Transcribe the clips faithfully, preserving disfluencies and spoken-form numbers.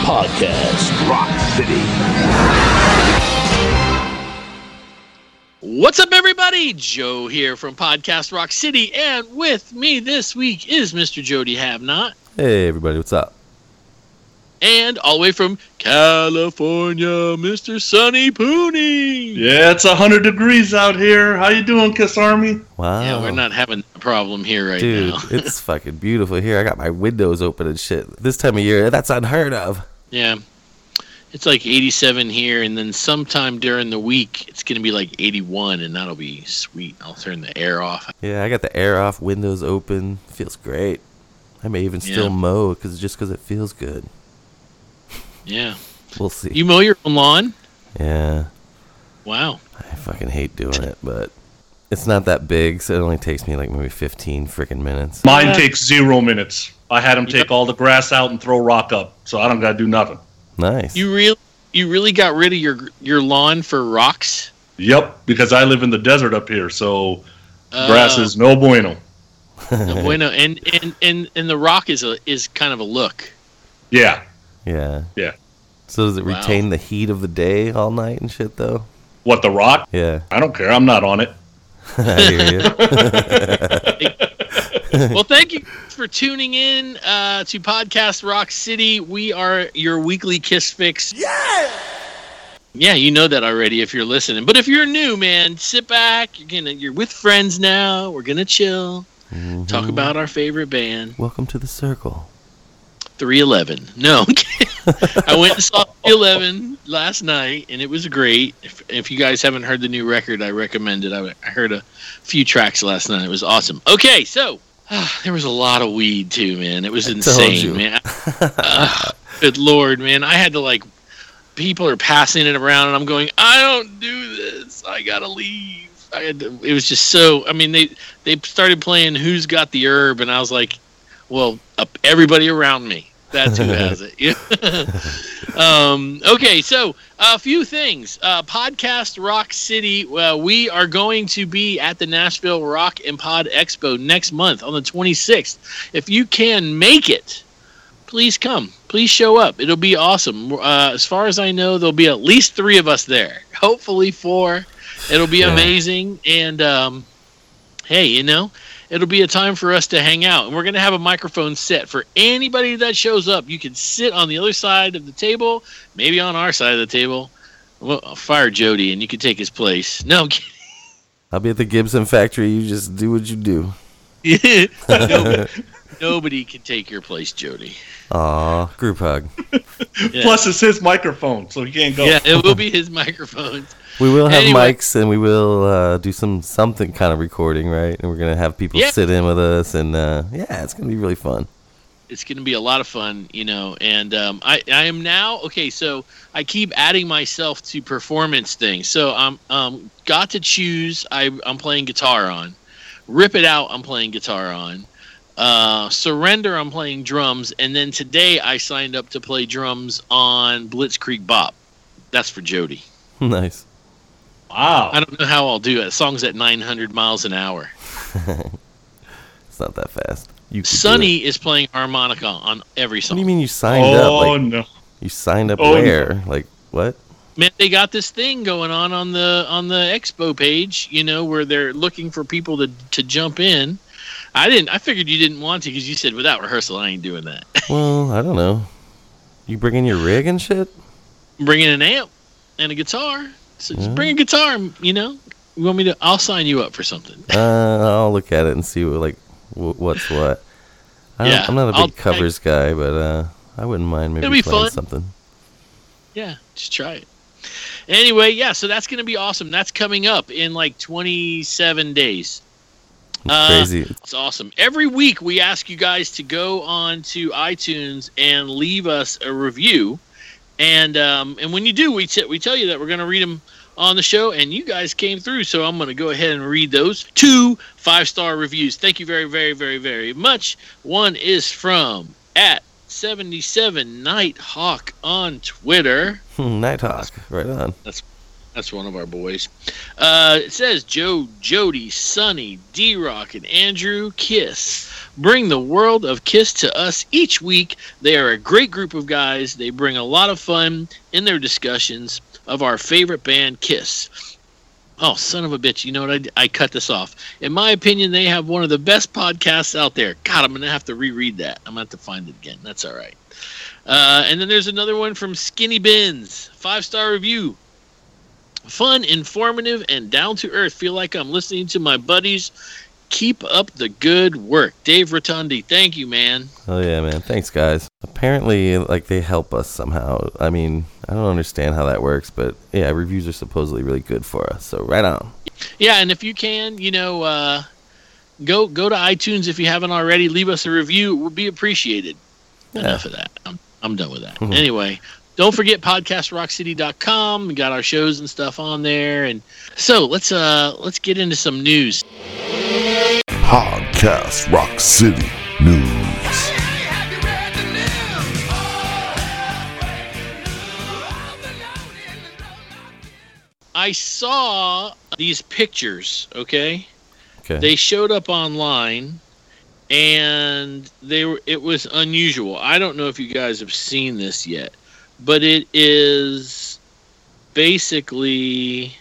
Podcast Rock City. What's up, everybody? Joe here from Podcast Rock City, and with me this week is Mister Jody Havnot. Hey, everybody, what's up? And all the way from California, Mister Sonny Pooney. Yeah, it's one hundred degrees out here. How you doing, Kiss Army? Wow. Yeah, we're not having a problem here right Dude, now. it's fucking beautiful here. I got my windows open and shit. This time of year, that's unheard of. Yeah. It's like eighty-seven here, and then sometime during the week, it's going to be like eighty-one, and that'll be sweet. I'll turn the air off. Yeah, I got the air off, windows open. Feels great. I may even still Yeah. mow cause, just because it feels good. Yeah. We'll see. You mow your own lawn? Yeah. Wow. I fucking hate doing it, but it's not that big, so it only takes me like maybe fifteen freaking minutes. Mine Yeah. takes zero minutes. I had him take all the grass out and throw rock up, so I don't got to do nothing. Nice. You really, you really got rid of your your lawn for rocks? Yep, because I live in the desert up here, so Uh, grass is no bueno. no bueno. And, and, and, and the rock is a is kind of a look. Yeah, Yeah. yeah. So does it Wow. retain the heat of the day all night and shit, though? What, the rock? Yeah. I don't care. I'm not on it. I hear you. Well, thank you for tuning in uh, to Podcast Rock City. We are your weekly Kiss Fix. Yeah! Yeah, you know that already if you're listening. But if you're new, man, sit back. You're gonna you're with friends now. We're gonna chill. Mhm. Talk about our favorite band. Welcome to the circle. three eleven. No, I'm kidding. I went and saw three eleven last night, and it was great. If, if you guys haven't heard the new record, I recommend it. I, I heard a few tracks last night. It was awesome. Okay, so uh, there was a lot of weed too, man. It was I told insane, you. man. Uh, good Lord, man. I had to like, people are passing it around, and I'm going, I don't do this. I gotta leave. I had to, it was just so. I mean, they they started playing Who's Got the Herb, and I was like, well, uh, everybody around me. That's who has it. Yeah. um, okay, so a few things. Uh, Podcast Rock City, uh, we are going to be at the Nashville Rock and Pod Expo next month on the twenty-sixth. If you can make it, please come. Please show up. It'll be awesome. Uh, as far as I know, there'll be at least three of us there. Hopefully four. It'll be Yeah. amazing. And, um, hey, you know, it'll be a time for us to hang out. And we're going to have a microphone set for anybody that shows up. You can sit on the other side of the table, maybe on our side of the table. Well, I'll fire Jody, and you can take his place. No, I'm kidding. I'll be at the Gibson factory. You just do what you do. nobody, nobody can take your place, Jody. Aw, group hug. Yeah. Plus, it's his microphone, so he can't go. Yeah, it will be his microphone. We will have Anyway. mics, and we will uh, do some something kind of recording, right? And we're gonna have people Yeah. sit in with us, and uh, yeah, it's gonna be really fun. It's going to be a lot of fun, you know, and um, I, I am now, okay, so I keep adding myself to performance things. So I'm um, Got to Choose, I, I'm playing guitar on. Rip It Out, I'm playing guitar on. Uh, Surrender, I'm playing drums. And then today I signed up to play drums on Blitzkrieg Bop. That's for Jody. Nice. Wow. I don't know how I'll do it. The song's at nine hundred miles an hour. It's not that fast. You could do Sonny it. is playing harmonica on every What song. do you mean you signed up? Oh, Like no. you signed up Oh, no. where? Like what? Man, they got this thing going on on the on the expo page, you know, where they're looking for people to to jump in. I didn't. I figured you didn't want to because you said without rehearsal, I ain't doing that. Well, I don't know. You bring in your rig and shit? I'm bringing an amp and a guitar. So just Yeah. bring a guitar. You know, you want me to? I'll sign you up for something. Uh, I'll look at it and see what like w- what's what. I don't, Yeah, I'm not a big I'll- covers guy, but uh, I wouldn't mind maybe It'll be playing fun. something. Yeah, just try it. Anyway, yeah. So that's gonna be awesome. That's coming up in like twenty-seven days. It's Uh, crazy. It's awesome. Every week we ask you guys to go on to iTunes and leave us a review, and um, and when you do, we t- we tell you that we're going to read them on the show, and you guys came through, so I'm going to go ahead and read those two five-star reviews. Thank you very, very, very, very much. One is from at seventy-seven Nighthawk on Twitter. Nighthawk, right on. That's one of our boys. Uh, it says Joe, Jody, Sonny, D-Rock, and Andrew Kiss. bring the world of Kiss to us each week. They are a great group of guys. They bring a lot of fun in their discussions of our favorite band, Kiss. Oh, son of a bitch. You know what? I, I cut this off. In my opinion, they have one of the best podcasts out there. God, I'm going to have to reread that. I'm going to have to find it again. That's all right. Uh, and then there's another one from Skinny Bins. Five-star review. Fun, informative, and down-to-earth. Feel like I'm listening to my buddies. Keep up the good work. Dave Rotundi, thank you, man. Oh, yeah, man. Thanks, guys. Apparently, like, they help us somehow. I mean, I don't understand how that works, but, yeah, reviews are supposedly really good for us. So, right on. Yeah, and if you can, you know, uh, go go to iTunes if you haven't already. Leave us a review. It would be appreciated. Yeah. Enough of that. I'm, I'm done with that. Mm-hmm. Anyway, don't forget podcast rock city dot com. We got our shows and stuff on there. And so, let's uh let's get into some news. Podcast Rock City News. I saw these pictures, okay? Okay. They showed up online, and they were. It was unusual. I don't know if you guys have seen this yet, but it is basically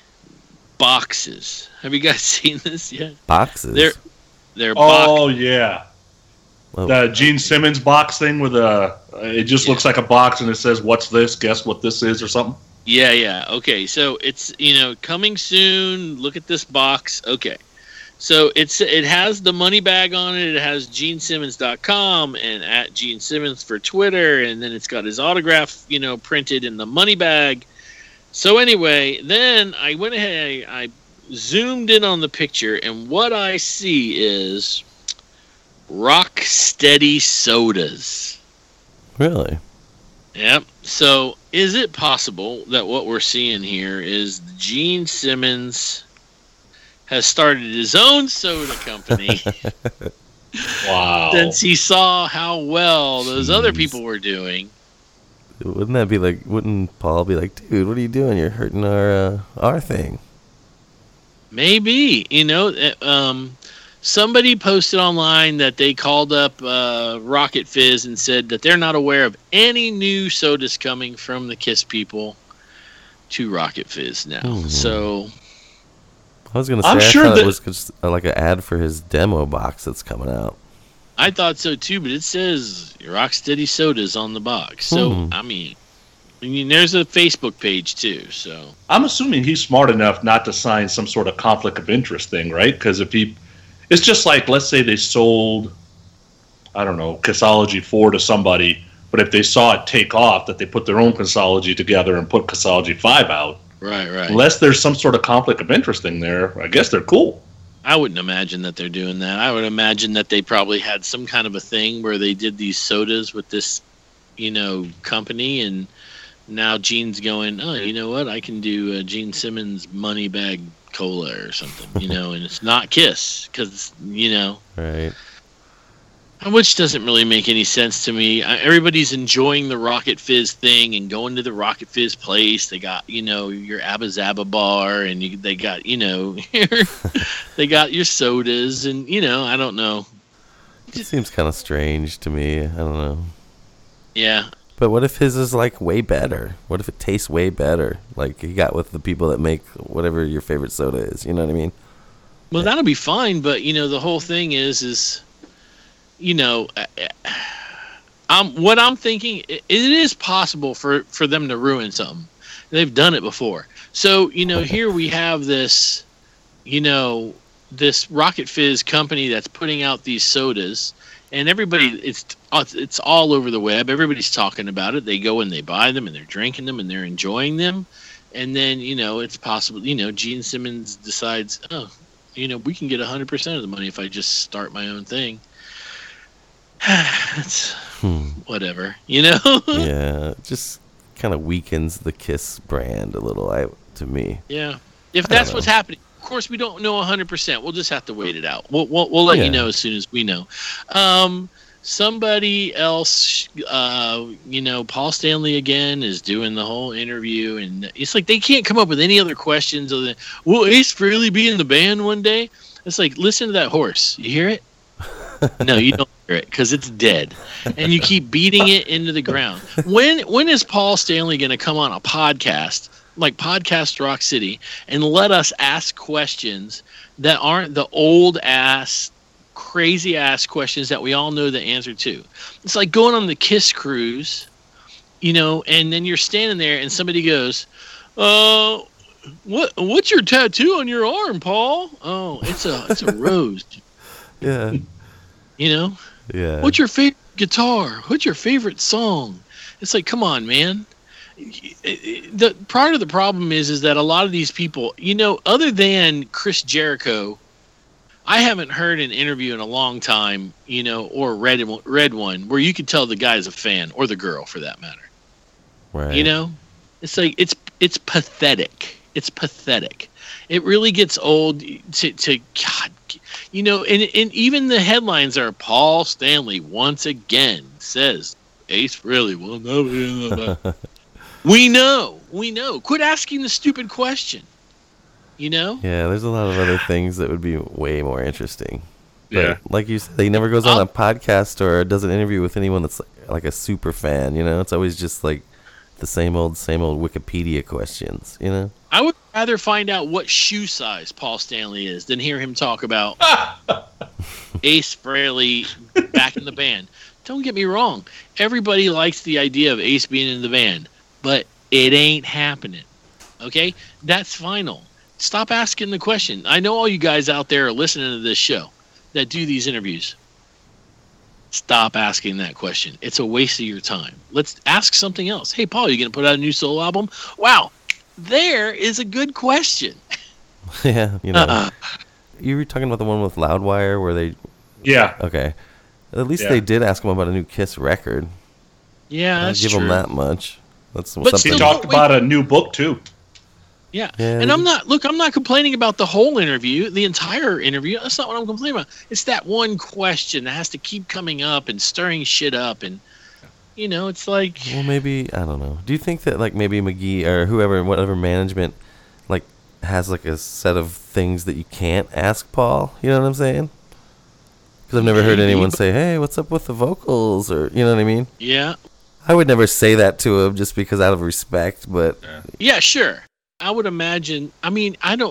boxes. Have you guys seen this yet? Boxes? They're, they're Oh, boxes. yeah. Whoa. The Gene Simmons box thing with a, it just Yeah. looks like a box and it says, "What's this? Guess what this is," or something. Yeah, yeah. Okay, so it's, you know, coming soon. Look at this box. Okay. So it's it has the money bag on it. It has gene simmons dot com and at Gene Simmons for Twitter, and then it's got his autograph, you know, printed in the money bag. So anyway, then I went ahead, I, I zoomed in on the picture, and what I see is Rock Steady sodas. Really? Yep. So is it possible that what we're seeing here is Gene Simmons has started his own soda company Wow. since he saw how well those other Jeez. people were doing? Wouldn't that be like, wouldn't Paul be like, dude, what are you doing? You're hurting our uh, our thing. Maybe. You know, uh, um, somebody posted online that they called up uh, Rocket Fizz and said that they're not aware of any new sodas coming from the Kiss people to Rocket Fizz now. Mhm. So... I was going to say, I'm I sure thought that- it was just uh, like an ad for his demo box that's coming out. I thought so too, but it says Rocksteady Sodas on the box. So, Hmm. I mean, I mean, there's a Facebook page too. So, I'm assuming he's smart enough not to sign some sort of conflict of interest thing, right? Because if he, it's just like, let's say they sold, I don't know, Kissology four to somebody, but if they saw it take off, that they put their own Kissology together and put Kissology five out, right, right. unless there's some sort of conflict of interest thing there, I guess they're cool. I wouldn't imagine that they're doing that. I would imagine that they probably had some kind of a thing where they did these sodas with this, you know, company, and now Gene's going, oh, you know what? I can do a Gene Simmons money bag cola or something, you know, and it's not Kiss because, you know, Right. which doesn't really make any sense to me. I, everybody's enjoying the Rocket Fizz thing and going to the Rocket Fizz place. They got, you know, your Abba Zaba bar, and you, they got, you know, they got your sodas, and, you know, I don't know. It seems kind of strange to me. I don't know. Yeah. But what if his is like way better? What if it tastes way better? Like you got with the people that make whatever your favorite soda is. You know what I mean? Well, that'll be fine, but, you know, the whole thing is, is, you know, I'm what I'm thinking. It, it is possible for, for them to ruin something. They've done it before. So, you know, here we have this, you know, this Rocket Fizz company that's putting out these sodas, and everybody, it's it's all over the web. Everybody's talking about it. They go and they buy them, and they're drinking them, and they're enjoying them. And then, you know, it's possible, you know, Gene Simmons decides, oh, you know, we can get one hundred percent of the money if I just start my own thing. It's Hmm. whatever, you know? Yeah, it just kind of weakens the Kiss brand a little. I to me. Yeah. If I don't that's what's know. happening. Of course, we don't know one hundred percent. We'll just have to wait it out. We'll, we'll, we'll let Yeah. you know as soon as we know. Um, somebody else, uh, you know, Paul Stanley again is doing the whole interview, and it's like they can't come up with any other questions other than, will Ace Frehley be in the band one day? It's like, listen to that horse. You hear it? No, you don't hear it because it's dead, and you keep beating it into the ground. When when is Paul Stanley going to come on a podcast like Podcast Rock City and let us ask questions that aren't the old ass, crazy ass questions that we all know the answer to? It's like going on the Kiss cruise, you know, and then you're standing there and somebody goes, "Uh, what what's your tattoo on your arm, Paul?" "Oh, it's a it's a rose." Yeah. You know? Yeah. "What's your favorite guitar? What's your favorite song?" It's like, come on, man. The part of the problem is is that a lot of these people, you know, other than Chris Jericho, I haven't heard an interview in a long time, you know, or read read one where you could tell the guy's a fan, or the girl for that matter. Right. You know? It's like it's it's pathetic. It's pathetic. It really gets old to to God. You know, and and even the headlines are Paul Stanley once again says Ace Frehley will never be in the We know, we know. Quit asking the stupid question. You know? Yeah, there's a lot of other things that would be way more interesting. But Yeah. like you said, he never goes on a podcast or does an interview with anyone that's like, like a super fan, you know? It's always just like the same old, same old Wikipedia questions, you know? I would rather find out what shoe size Paul Stanley is than hear him talk about Ace Frehley back in the band. Don't get me wrong. Everybody likes the idea of Ace being in the band, but it ain't happening. Okay? That's final. Stop asking the question. I know all you guys out there are listening to this show that do these interviews. Stop asking that question. It's a waste of your time. Let's ask something else. Hey, Paul, you going to put out a new solo album? Wow. There is a good question. Yeah, you know. Uh-uh. You were talking about the one with Loudwire where they... Yeah. Okay. At least Yeah. they did ask him about a new Kiss record. Yeah, I'll that's give true. him that much. That's But something. He still- talked wait. about a new book too. Yeah. Yeah. And I'm not, look, I'm not complaining about the whole interview, the entire interview. That's not what I'm complaining about. It's that one question that has to keep coming up and stirring shit up. And, you know, it's like, Well, maybe, I don't know. Do you think that, like, maybe McGee or whoever, whatever management, like, has, like, a set of things that you can't ask Paul? You know what I'm saying? Because I've never heard Maybe, anyone but- say, hey, what's up with the vocals? Or, you know what I mean? yeah. I would never say that to him just because out of respect, but Yeah, sure. I would imagine, I mean, I don't,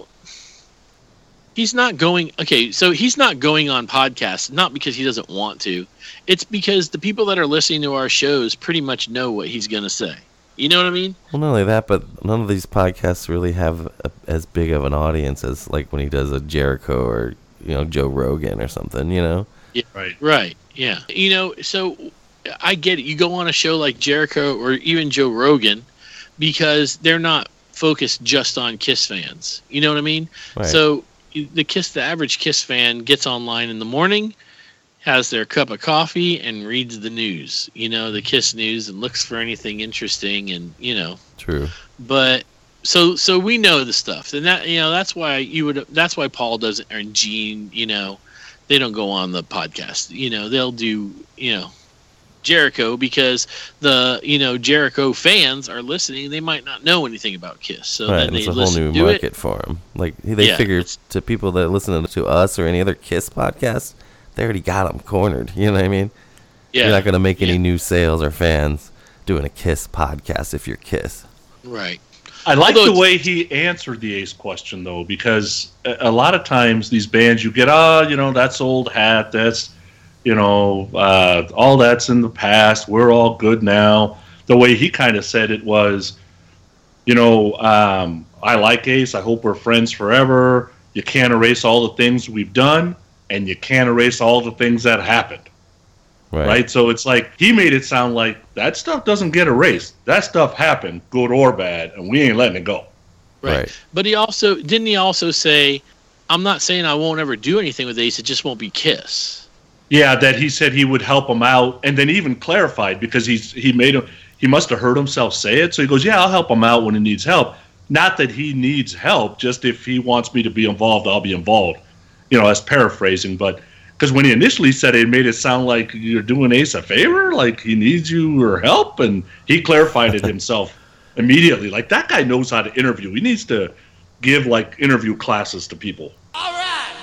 he's not going, okay, so he's not going on podcasts, not because he doesn't want to. It's because the people that are listening to our shows pretty much know what he's going to say. You know what I mean? well, not only that, but none of these podcasts really have a, as big of an audience as, like, when he does a Jericho or, you know, Joe Rogan or something, you know? Right. Right. Yeah. You know, so I get it. You go on a show like Jericho or even Joe Rogan because they're not focused just on Kiss fans. You know what I mean? Right. So the Kiss, the average Kiss fan gets online in the morning, has their cup of coffee, and reads the news. You know, the Kiss news, and looks for anything interesting, and you know. True. But so so we know the stuff, and that you know that's why you would that's why Paul doesn't, or Gene, you know, they don't go on the podcast. You know, they'll do you know Jericho because the you know Jericho fans are listening. They might not know anything about Kiss, so Right, then and they it's a whole listen new to market it. for him. Like, they Yeah, figure it's- to people that listen to us or any other Kiss podcast, they already got them cornered. You know what I mean? Yeah, You're not going to make any yeah. new sales or fans doing a Kiss podcast if you're Kiss. Right. I like Although the way he answered the Ace question, though, because a, a lot of times these bands, you get, oh, you know, that's old hat, that's, you know, uh, all that's in the past, we're all good now. The way he kind of said it was, you know, um, I like Ace, I hope we're friends forever. You can't erase all the things we've done, and you can't erase all the things that happened. Right. Right. So it's like he made it sound like that stuff doesn't get erased. That stuff happened, good or bad, and we ain't letting it go. Right. Right. But he also didn't he also say, I'm not saying I won't ever do anything with Ace, it just won't be Kiss. Yeah, that he said he would help him out, and then even clarified because he's he made him he must have heard himself say it. So he goes, "Yeah, I'll help him out when he needs help. Not that he needs help, just if he wants me to be involved, I'll be involved." You know, as paraphrasing, but because when he initially said it, it made it sound like you're doing Ace a favor, like he needs you or help, and he clarified it himself immediately. Like, that guy knows how to interview. He needs to give like interview classes to people. All right.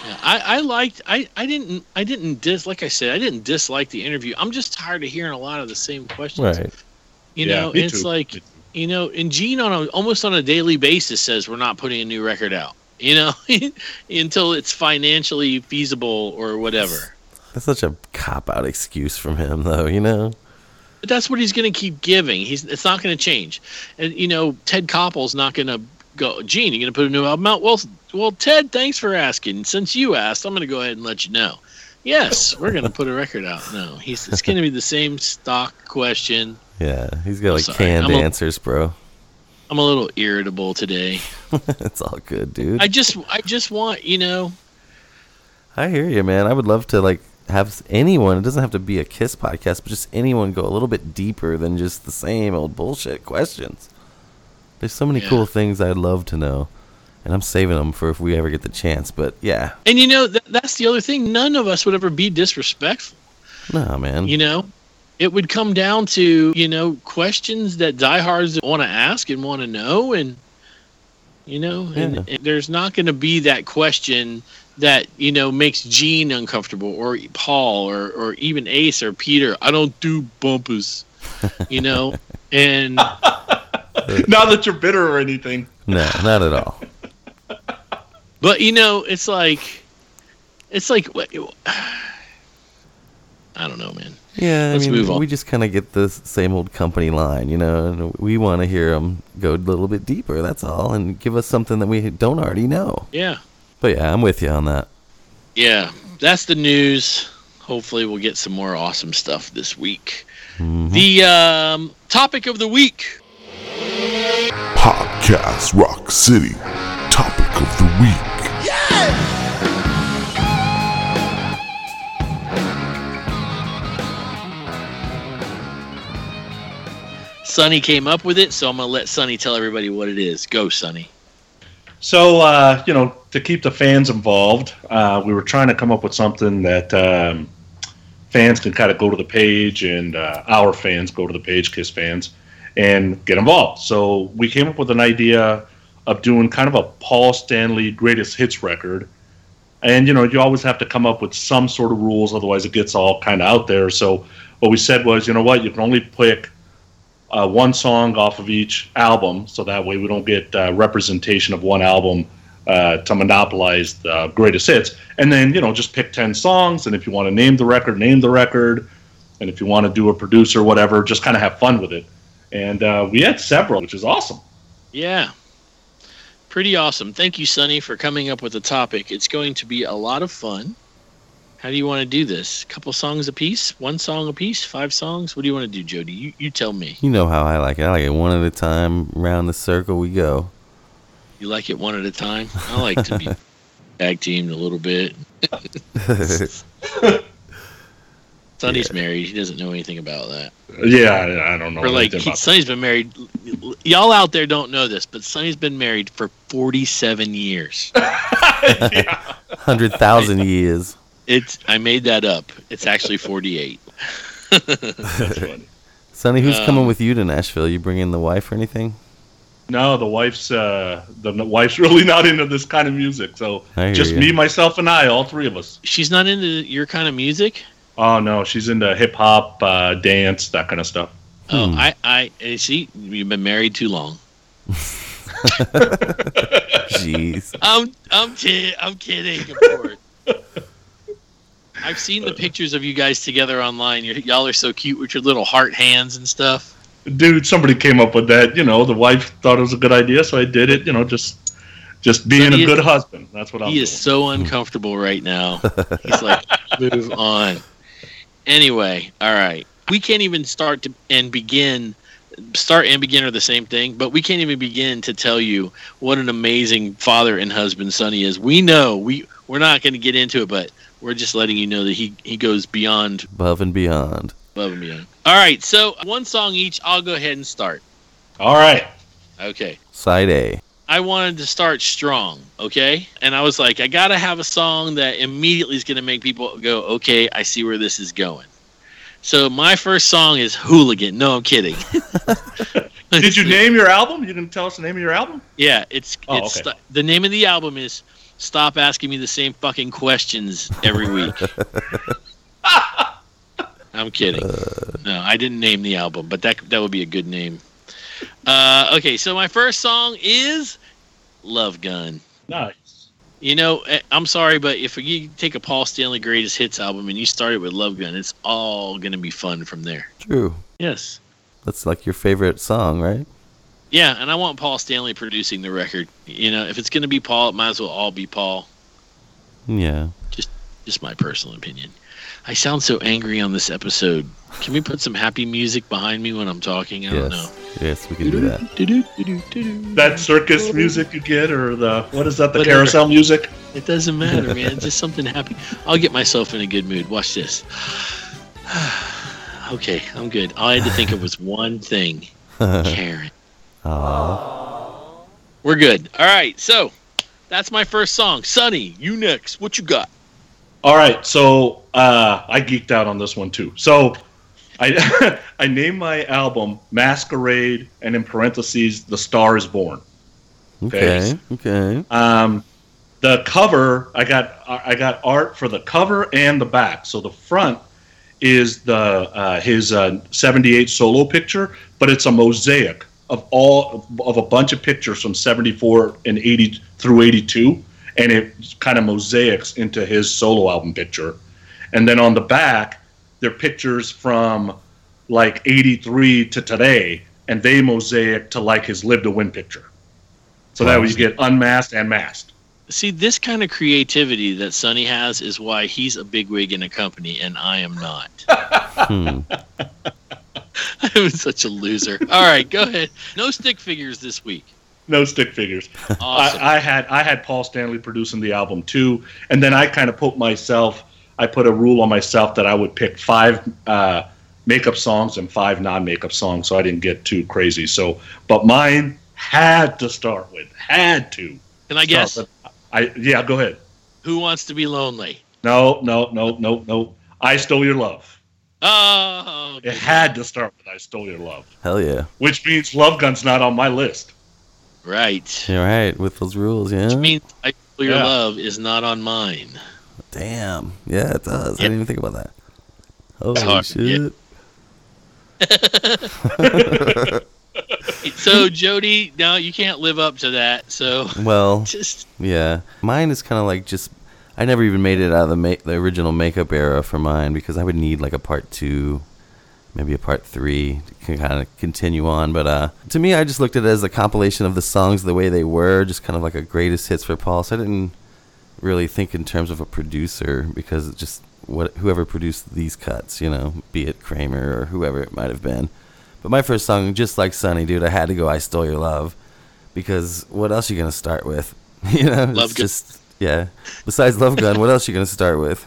Yeah, I, I liked I, I didn't I didn't dis like I said I didn't dislike the interview. I'm just tired of hearing a lot of the same questions. Right. You Yeah, know, me it's too. like you know, and Gene on a, almost on a daily basis says we're not putting a new record out. You know, until it's financially feasible or whatever. That's such a cop out excuse from him, though. You know. But that's what he's going to keep giving. He's it's not going to change. And you know, Ted Koppel's not going to go. Gene, you going to put a new album out? Well, well, Ted, thanks for asking. Since you asked, I'm going to go ahead and let you know. Yes, we're going to put a record out. No, he's it's going to be the same stock question. Yeah, he's got I'm like sorry. canned I'm a- answers, bro. I'm a little irritable today. It's all good, dude. I just I just want, you know, I hear you, man. I would love to like have anyone. It doesn't have to be a Kiss podcast, but just anyone go a little bit deeper than just the same old bullshit questions. There's so many Yeah. cool things I'd love to know, and I'm saving them for if we ever get the chance. But yeah, and you know th- that's the other thing. None of us would ever be disrespectful. nah, man. You know, it would come down to, you know, questions that diehards want to ask and want to know. And, you know, and, Yeah. and there's not going to be that question that, you know, makes Gene uncomfortable or Paul or, or even Ace or Peter. I don't do bumpers, you know, and Not that you're bitter or anything. No, not at all. but, you know, it's like it's like what- I don't know, man. Yeah, I Let's mean, move on. we just kind of get the same old company line, you know, and we want to hear them go a little bit deeper, that's all, and give us something that we don't already know. Yeah. But yeah, I'm with you on that. Yeah. That's the news. Hopefully we'll get some more awesome stuff this week. Mhm. The um, topic of the week. Podcast Rock City. Topic of the week. Sonny came up with it, so I'm going to let Sonny tell everybody what it is. Go, Sonny. So, uh, you know, to keep the fans involved, uh, we were trying to come up with something that um, fans can kind of go to the page and uh, our fans go to the page, Kiss fans, and get involved. So we came up with an idea of doing kind of a Paul Stanley greatest hits record. And, you know, you always have to come up with some sort of rules, otherwise it gets all kind of out there. So what we said was, you know what, you can only pick Uh, one song off of each album, so that way we don't get uh, representation of one album uh, to monopolize the greatest hits. And then, you know, just pick ten songs, and if you want to name the record, name the record. And if you want to do a producer, whatever, just kind of have fun with it. And uh, we had several, which is awesome. Yeah. Pretty awesome. Thank you, Sonny, for coming up with the topic. It's going to be a lot of fun. How do you want to do this? A couple songs a piece? One song a piece? Five songs? What do you want to do, Jody? You, you tell me. You know how I like it. I like it one at a time. Round the circle we go. You like it one at a time? I like to be tag teamed a little bit. Sonny's married. He doesn't know anything about that. Yeah, I, I don't know. Or like, anything he, about Sonny's been married. Y'all out there don't know this, but Sonny's been married for forty-seven years. Hundred thousand years. It's. I made that up. It's actually forty-eight. that. That's funny. Sonny, who's Um, coming with you to Nashville? You bringing the wife or anything? No, the wife's uh, the wife's really not into this kind of music. So I hear just ya. me, myself, and I, all three of us. She's not into your kind of music. Oh no, she's into hip hop, uh, dance, that kind of stuff. Oh, Hmm. I, I eh, see. You've been married too long. Jeez. I'm, I'm, kid, I'm kidding. Of course. I've seen the pictures of you guys together online. You're, y'all are so cute with your little heart hands and stuff. Dude, somebody came up with that. You know, the wife thought it was a good idea, so I did it. You know, just just being Sonny a good is- husband. That's what I'm He doing. is so uncomfortable right now. He's like, move on. Anyway, all right. We can't even start to and begin. Start and begin are the same thing, but we can't even begin to tell you what an amazing father and husband Sonny is. We know we we're not going to get into it, but we're just letting you know that he he goes beyond Above and beyond. above and beyond. All right, so one song each. I'll go ahead and start. All right. Okay. Side A. I wanted to start strong, okay? And I was like, I got to have a song that immediately is going to make people go, okay, I see where this is going. So my first song is Hooligan. No, I'm kidding. Did you name your album? You can tell us the name of your album? Yeah, it's Oh, it's okay. the name of the album is stop asking me the same fucking questions every week. I'm kidding. No, I didn't name the album, but that that would be a good name. Uh, okay, so my first song is Love Gun. Nice. You know, I'm sorry, but if you take a Paul Stanley Greatest Hits album and you start it with Love Gun, it's all going to be fun from there. True. Yes. That's like your favorite song, right? Yeah, and I want Paul Stanley producing the record. You know, if it's going to be Paul, it might as well all be Paul. Yeah. Just just my personal opinion. I sound so angry on this episode. Can we put some happy music behind me when I'm talking? I yes. don't know. Yes, we can do that. That circus music you get, or the, what is that, the Whatever. carousel music? It doesn't matter, man. It's just something happy. I'll get myself in a good mood. Watch this. Okay, I'm good. All I had to think of was one thing. Karen. Aww. We're good. All right, so that's my first song. Sonny, you next. What you got? All right, so uh, I geeked out on this one too. So I I named my album Masquerade, and in parentheses, The Star Is Born. Okay. Okay. Um, the cover, I got I got art for the cover and the back. So the front is the uh, his uh, seventy-eight solo picture, but it's a mosaic of all of a bunch of pictures from seventy-four and eighty through eighty-two. And it kind of mosaics into his solo album picture. And then on the back, they're pictures from like eighty-three to today, and they mosaic to like his Live to Win picture. So that way you get unmasked and masked. See, this kind of creativity that Sonny has is why he's a bigwig in a company, and I am not. Hmm. I'm such a loser. All right, go ahead. No stick figures this week. No stick figures. Awesome. I, I had I had Paul Stanley producing the album too, and then I kind of put myself, I put a rule on myself that I would pick five uh, makeup songs and five non-makeup songs, so I didn't get too crazy. So, but mine had to start with, had to. Can I guess? With, I yeah, go ahead. Who Wants to Be Lonely? No, no, no, no, no. I Stole Your Love. Oh, It had to start with I Stole Your Love, Hell yeah. which means Love Gun's not on my list. right. You're right with those rules, yeah. Which means I Feel Your Yeah. Love is not on mine. Damn. Yeah, it does. I Yeah. didn't even think about that. Holy hard, shit. So, Jody, no, you can't live up to that. So, Well, just yeah. Mine is kind of like just. I never even made it out of the ma- the original makeup era for mine because I would need like a part two, maybe a part three to kind of continue on. But uh, to me, I just looked at it as a compilation of the songs the way they were, just kind of like a greatest hits for Paul. So I didn't really think in terms of a producer because it's just what whoever produced these cuts, you know, be it Kramer or whoever it might have been. But my first song, just like Sonny, dude, I had to go I Stole Your Love because what else are you going to start with? You know, Love it's Gun. just, yeah. Besides Love Gun, what else are you going to start with?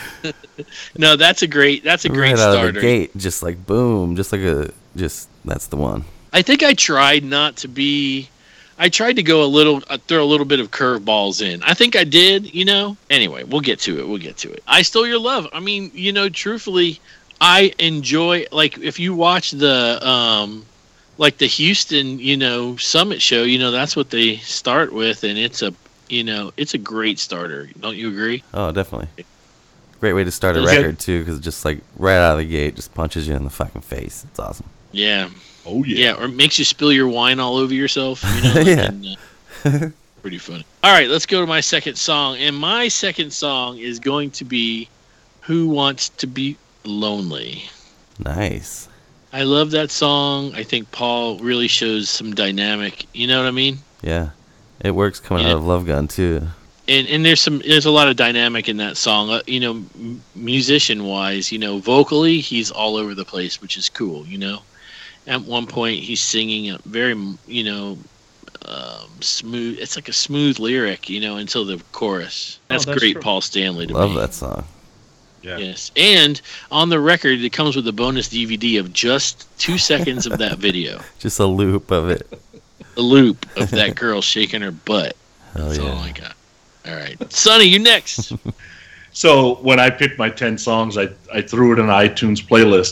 no. That's a great. That's a great right out starter. of the gate, just like boom, just like a, just, that's the one. I think I tried not to be. I tried to go a little, uh, throw a little bit of curveballs in. I think I did, you know. Anyway, we'll get to it. We'll get to it. I Stole Your Love. I mean, you know, truthfully, I enjoy, like, if you watch the, um, like the Houston, you know, Summit show, you know, that's what they start with, and it's a, you know, it's a great starter. Don't you agree? Oh, definitely. Great way to start a Is it- record, too, because just like right out of the gate, just punches you in the fucking face. It's awesome. Yeah. Oh yeah. Yeah, or it makes you spill your wine all over yourself. You know, Yeah. and, uh, pretty funny. All right, let's go to my second song. And my second song is going to be Who Wants to Be Lonely. Nice. I love that song. I think Paul really shows some dynamic. You know what I mean? Yeah. It works coming Yeah. out of Love Gun, too. And and there's some there's a lot of dynamic in that song. Uh, you know, m- musician wise, you know, vocally he's all over the place, which is cool. You know, at one point he's singing a very you know um, smooth. It's like a smooth lyric, you know, until the chorus. That's, that's great, true. Paul Stanley to Love me. that song. Yeah. Yes, and on the record, it comes with a bonus D V D of just two seconds of that video, Just a loop of it. the loop of that girl shaking her butt. Hell That's all I yeah. got. All right, Sonny, you next. So when I picked my ten songs, I, I threw it in an iTunes playlist,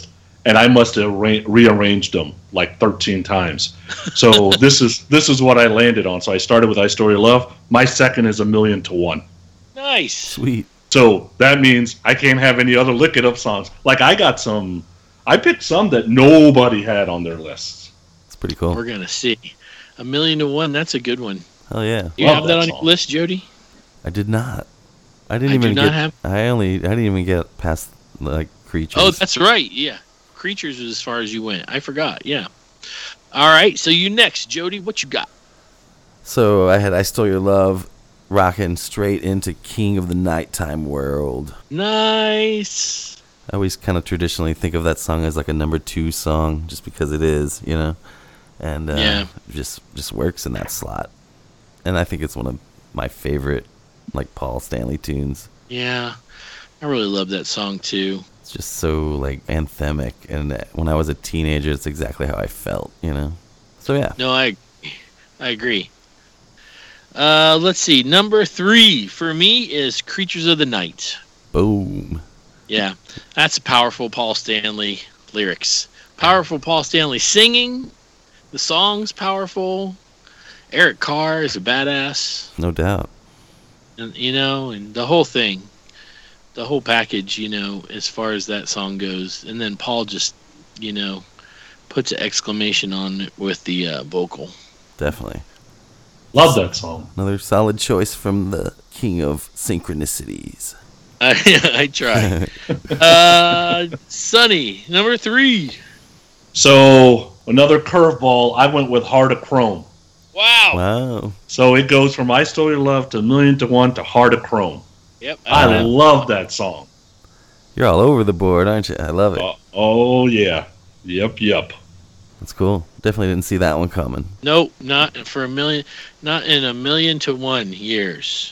and I must have re- rearranged them like thirteen times. So this is this is what I landed on. So I started with I Stole Your Love. My second is A Million to One. Nice. Sweet. So that means I can't have any other Lick It Up songs. Like I got some, I picked some that nobody had on their lists. It's pretty cool. We're gonna see. A Million to One. That's a good one. Oh yeah. You Love have that, that on song. your list, Jody? I did not. I didn't I do even not get. have- I only. I didn't even get past like Creatures. Oh, that's right. Yeah, Creatures was as far as you went. I forgot. Yeah. All right. So you next, Jody. What you got? So I had I Stole Your Love, rocking straight into King of the Nighttime World. Nice. I always kind of traditionally think of that song as like a number two song, just because it is, you know, and uh, Yeah. just just works in that slot. And I think it's one of my favorite, like Paul Stanley tunes. Yeah, I really love that song too. It's just so like anthemic, and uh, when I was a teenager, it's exactly how I felt, you know. So yeah, No, I, I agree. Uh, let's see. Number three for me is Creatures of the Night. boom. Yeah, that's a powerful Paul Stanley lyrics. Powerful Paul Stanley singing. The song's powerful. Eric Carr is a badass, No doubt. and you know, and the whole thing, the whole package, you know, as far as that song goes. And then Paul just, you know, puts an exclamation on it with the uh, vocal. Definitely. Love that song. Another solid choice from the king of synchronicities. I, I try. uh, Sonny, number three. So another curveball. I went with Heart of Chrome. Wow. Wow. So it goes from I Stole Your Love to A Million to One to Heart of Chrome. Yep. I uh, love that song. You're all over the board, aren't you? I love it. Uh, oh yeah. Yep. Yep. That's cool. Definitely didn't see that one coming. Nope, not for a million, not in a million to one years.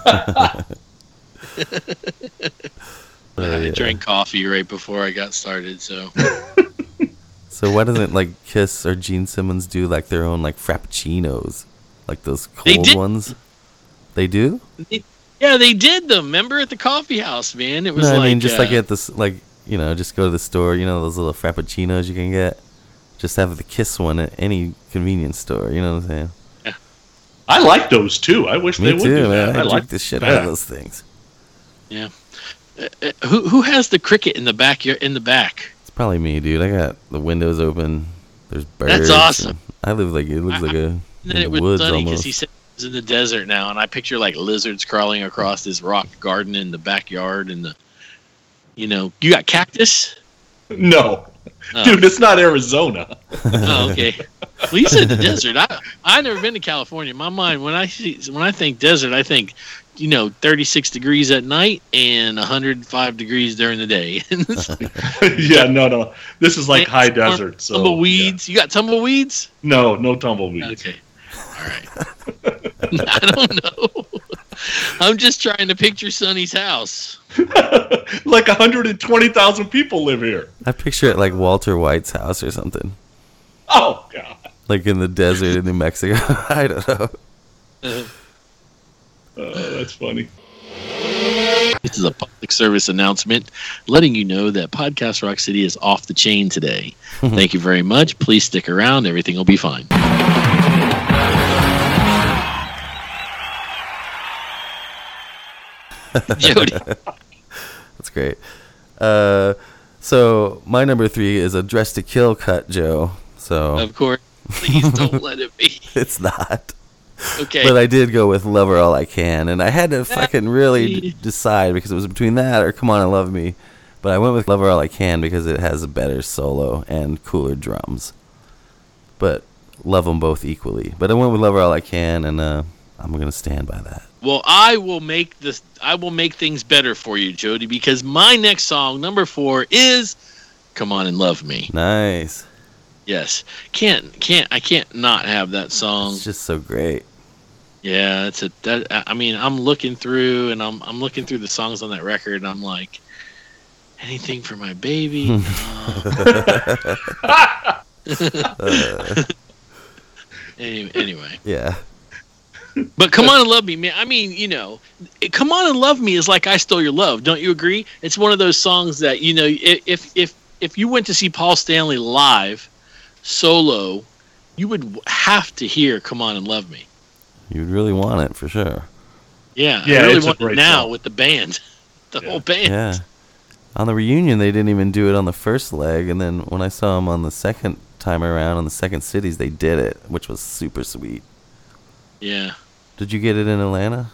Oh, I yeah. drank coffee right before I got started, so So why doesn't like Kiss or Gene Simmons do like their own like frappuccinos, like those They cold did. ones? They do? yeah, they did them. Remember at the coffee house, man? It was No, like I mean just uh, like at this, like you know, just go to the store. You know those little frappuccinos you can get. Just have the Kiss one at any convenience store. You know what I'm saying? I like those too. I wish Me they would too, do man. that. I, I like like the shit that. out of those things. yeah. Uh, uh, who who has the cricket in the back? In the back. It's probably me, dude. I got the windows open. There's birds. That's awesome. and I live like it looks I- like a And in then the it was woods funny because almost. he said he's in the desert now, and I picture like lizards crawling across this rock garden in the backyard, and the, you know, you got cactus. No, Oh. dude, it's not Arizona. Oh, okay. Well, you said the desert. I I never been to California. In my mind, when I see when I think desert, I think, you know, thirty-six degrees at night and one hundred five degrees during the day. Yeah, no, no. This is like high Storm, desert. So tumbleweeds. You got tumbleweeds? yeah. No, no tumbleweeds. Okay. All right. I don't know. I'm just trying to picture Sonny's house. Like one hundred twenty thousand people live here. I picture it like Walter White's house or something, Oh god. like in the desert in New Mexico. I don't know. Uh, Oh, that's funny. This is a public service announcement letting you know that Podcast Rock City is off the chain today. Thank you very much. Please stick around. Everything will be fine. Jody. That's great. Uh, so my number three is a Dress to Kill cut, Joe. So Of course. Please don't let it be. it's not. Okay. But I did go with Lover All I Can, and I had to fucking really d- decide because it was between that or Come On and Love Me. But I went with Lover All I Can because it has a better solo and cooler drums. But love them both equally. But I went with Lover All I Can, and uh, I'm gonna stand by that. Well, I will make this. I will make things better for you, Jody, because my next song, number four, is "Come On and Love Me." Nice. Yes, can't can't I can't not have that song. It's just so great. Yeah, it's a. That, I mean, I'm looking through and I'm I'm looking through the songs on that record, and I'm like, anything for my baby. No. Anyway, anyway. Yeah. But Come On and Love Me, man. I mean, you know, Come On and Love Me is like I Stole Your Love. Don't you agree? It's one of those songs that, you know, if if if you went to see Paul Stanley live, solo, you would have to hear "Come On and Love Me." You'd really want it for sure. Yeah, Yeah, I really it's a want it great now song. with the band, the Yeah. whole band. Yeah. On the reunion, they didn't even do it on the first leg, and then when I saw them on the second time around on the second cities, they did it, which was super sweet. Yeah. Did you get it in Atlanta?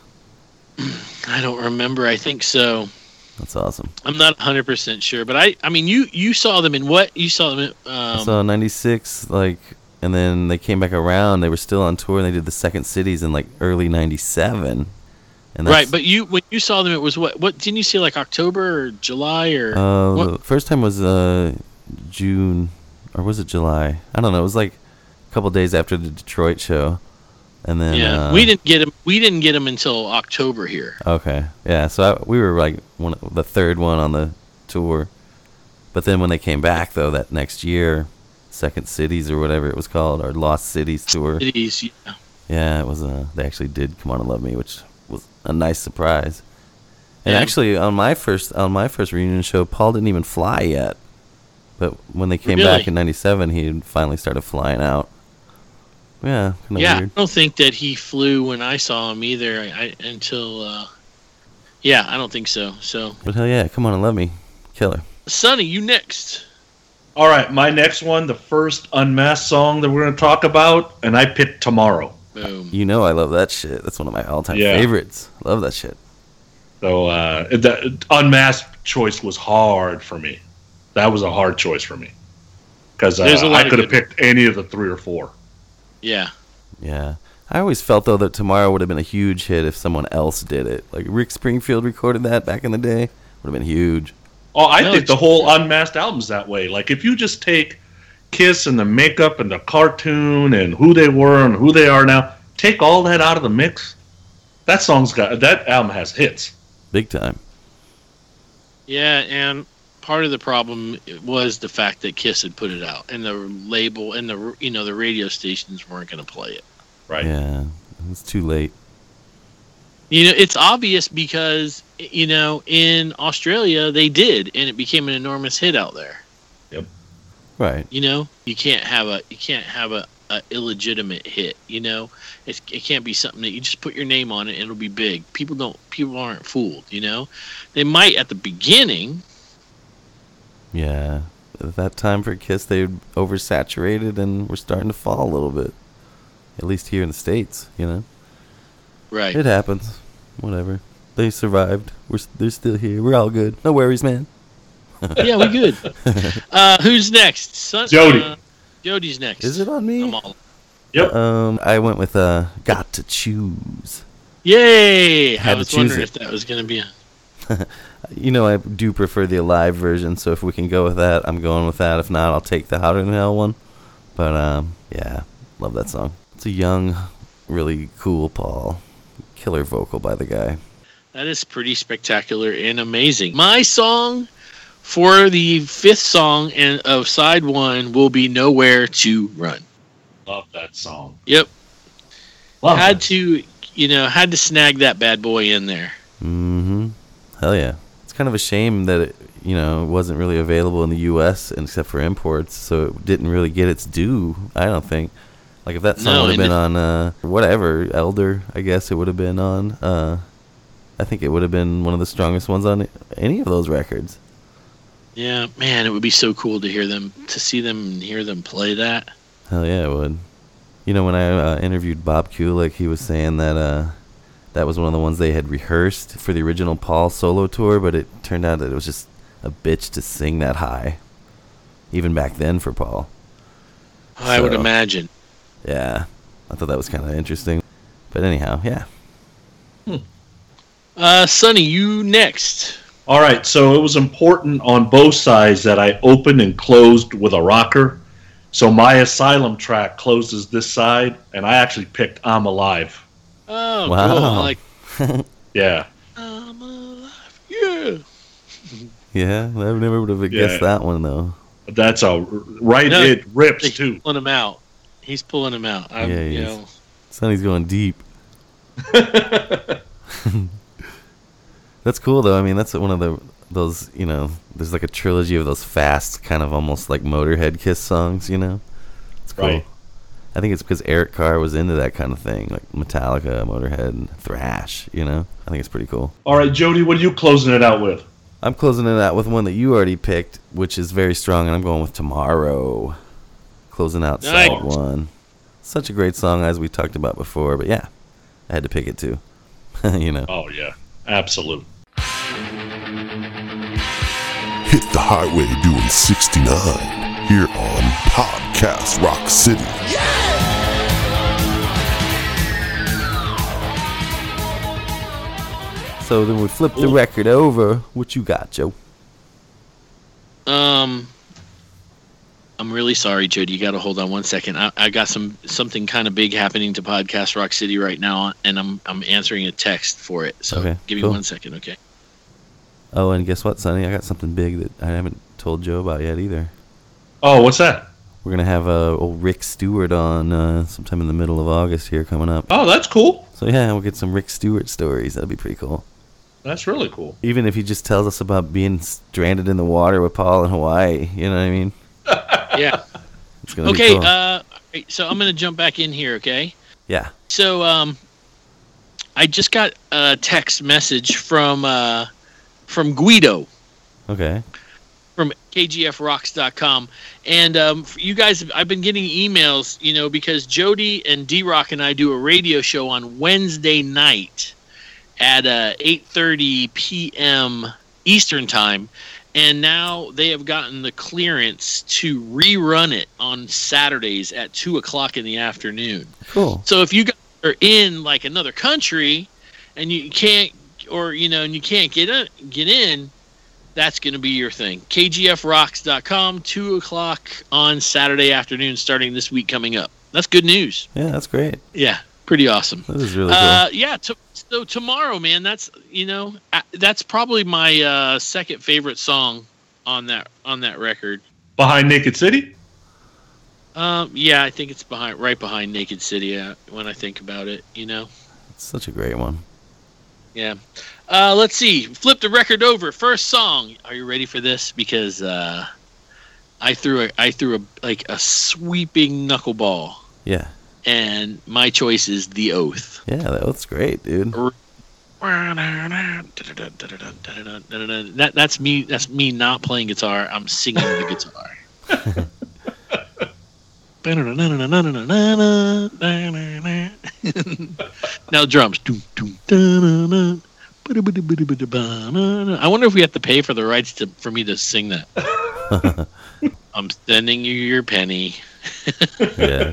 I don't remember. I think so. That's awesome. I'm not one hundred percent sure, but I, I mean, you, you saw them in what? You saw them in, I um, saw ninety-six, like, and then they came back around. They were still on tour, and they did the second cities in like early ninety-seven. And that's, right, but you, when you saw them, it was what, what, didn't you say like October or July or? uh, what? the first time was uh, June, or was it July? I don't know. It was like a couple days after the Detroit show, and then Yeah, uh, we didn't get them. We didn't get them until October here. Okay, yeah. So I, we were like one, the third one on the tour, but then when they came back though, that next year, Second Cities or whatever it was called, or Lost Cities tour. Cities, yeah. Yeah, it was. Uh, they actually did Come On and Love Me, which was a nice surprise. And Yeah. actually, on my first on my first reunion show, Paul didn't even fly yet. But when they came Really? back in ninety-seven, he had finally started flying out. Yeah, kind of Yeah, weird. I don't think that he flew when I saw him either. I, I until, uh, yeah, I don't think so. So, But hell yeah, Come On and Love Me, killer. Sonny, you next. All right, my next one, the first Unmasked song that we're going to talk about, and I picked Tomorrow. Boom. You know I love that shit. That's one of my all-time Yeah. favorites. Love that shit. So uh, the Unmasked choice was hard for me. That was a hard choice for me because uh, There's a lot I of could have good- picked any of the three or four. Yeah. Yeah. I always felt, though, that Tomorrow would have been a huge hit if someone else did it. Like, Rick Springfield recorded that back in the day. Would have been huge. Oh, I No, think the it's- whole Unmasked album's that way. Like if you just take Kiss and the makeup and the cartoon and who they were and who they are now, take all that out of the mix. That song's got that album has hits. Big time. Yeah, and part of the problem was the fact that Kiss had put it out, and the label and the you know the radio stations weren't going to play it. Right. Yeah. It's too late. You know, it's obvious because you know in Australia they did, and it became an enormous hit out there. Right. You know, you can't have a you can't have a, a illegitimate hit. You know, it's, it can't be something that you just put your name on it and it'll be big. People don't people aren't fooled. You know, they might at the beginning. Yeah. At that time for Kiss, they oversaturated and were starting to fall a little bit. At least here in the States, you know. Right. It happens. Whatever. They survived. We're s- they're still here. We're all good. No worries, man. Yeah, we good. Uh, who's next? Son, Jody. Uh, Jody's next. Is it on me? I'm all. Yep. Um, I went with uh, Got to Choose. Yay! Had I to was choose wondering it. if that was going to be a. You know, I do prefer the live version, so if we can go with that, I'm going with that. If not, I'll take the Hotter Than Hell one. But, um, yeah, love that song. It's a young, really cool Paul. Killer vocal by the guy. That is pretty spectacular and amazing. My song for the fifth song and of side one will be Nowhere to Run. Love that song. Yep. Love Had that. to, you know, had to snag that bad boy in there. Mm-hmm. Hell yeah. It's kind of a shame that it, you know, wasn't really available in the U S except for imports, so it didn't really get its due, I don't think. Like, if that song No, would have and been it- on, uh, whatever, Elder, I guess it would have been on, uh, I think it would have been one of the strongest ones on any of those records. Yeah, man, it would be so cool to hear them, to see them and hear them play that. Hell yeah, it would. You know, when I uh, interviewed Bob Kulick, he was saying that uh, that was one of the ones they had rehearsed for the original Paul solo tour, but it turned out that it was just a bitch to sing that high, even back then for Paul. I would So, imagine. Yeah, I thought that was kind of interesting. But anyhow, yeah. Uh, Sonny, you next. All right, so it was important on both sides that I opened and closed with a rocker. So my Asylum track closes this side, and I actually picked I'm Alive. Oh, Wow. cool. I like Yeah. I'm alive. Yeah. Yeah, I never would have guessed Yeah. that one, though. That's a right. No, it rips He's too. pulling him out. He's pulling him out. I'm, Yeah, he you is. know, Sonny's going deep. That's cool, though. I mean, that's one of the those, you know, there's like a trilogy of those fast, kind of almost like Motorhead Kiss songs, you know? It's cool. Right. I think it's because Eric Carr was into that kind of thing, like Metallica, Motorhead, and thrash, you know? I think it's pretty cool. All right, Jody, what are you closing it out with? I'm closing it out with one that you already picked, which is very strong, and I'm going with Tomorrow. Closing out Nice. side one. Such a great song, as we talked about before, but yeah, I had to pick it too. You know. Oh, yeah. Absolute. Hit the highway doing sixty-nine here on Podcast Rock City. So then we flip the record over. What you got, Joe? Um, I'm really sorry, Jody. You got to hold on one second. I, I got some something kind of big happening to Podcast Rock City right now, and I'm I'm answering a text for it. So Okay, give me cool. one second, okay? Oh, and guess what, Sonny? I got something big that I haven't told Joe about yet either. Oh, what's that? We're gonna have uh, old Rick Stewart on uh, sometime in the middle of August here coming up. Oh, that's cool. So yeah, we'll get some Rick Stewart stories. That'll be pretty cool. That's really cool. Even if he just tells us about being stranded in the water with Paul in Hawaii, you know what I mean? Yeah. It's gonna Okay. be cool. Uh, all right, so I'm gonna jump back in here, okay? yeah. So um, I just got a text message from uh, from Guido. Okay. From K G F rocks dot com. And um, for you guys, I've been getting emails, you know, because Jody and D-Rock and I do a radio show on Wednesday night at uh, eight thirty p.m. Eastern Time. And now they have gotten the clearance to rerun it on Saturdays at two o'clock in the afternoon. Cool. So if you guys are in, like, another country and you can't, or, you know, and you can't get in, get in, that's going to be your thing. K G F rocks dot com, two o'clock on Saturday afternoon, starting this week coming up. That's good news. Yeah, that's great. Yeah, pretty awesome. This is really Uh, yeah, to, so tomorrow, man, that's, you know, uh, that's probably my uh, second favorite song on that on that record. Behind Naked City? Um, yeah, I think it's behind, right behind Naked City uh, when I think about it, you know. cool. It's such a great one. Yeah. Uh, let's see. Flip the record over. First song. Are you ready for this? Because uh, I threw a I threw a like a sweeping knuckleball, Yeah. and my choice is The Oath. Yeah, that was great, dude. That that's me. That's me not playing guitar. I'm singing the guitar. Now drums. I wonder if we have to pay for the rights to for me to sing that. I'm sending you your penny. Yeah.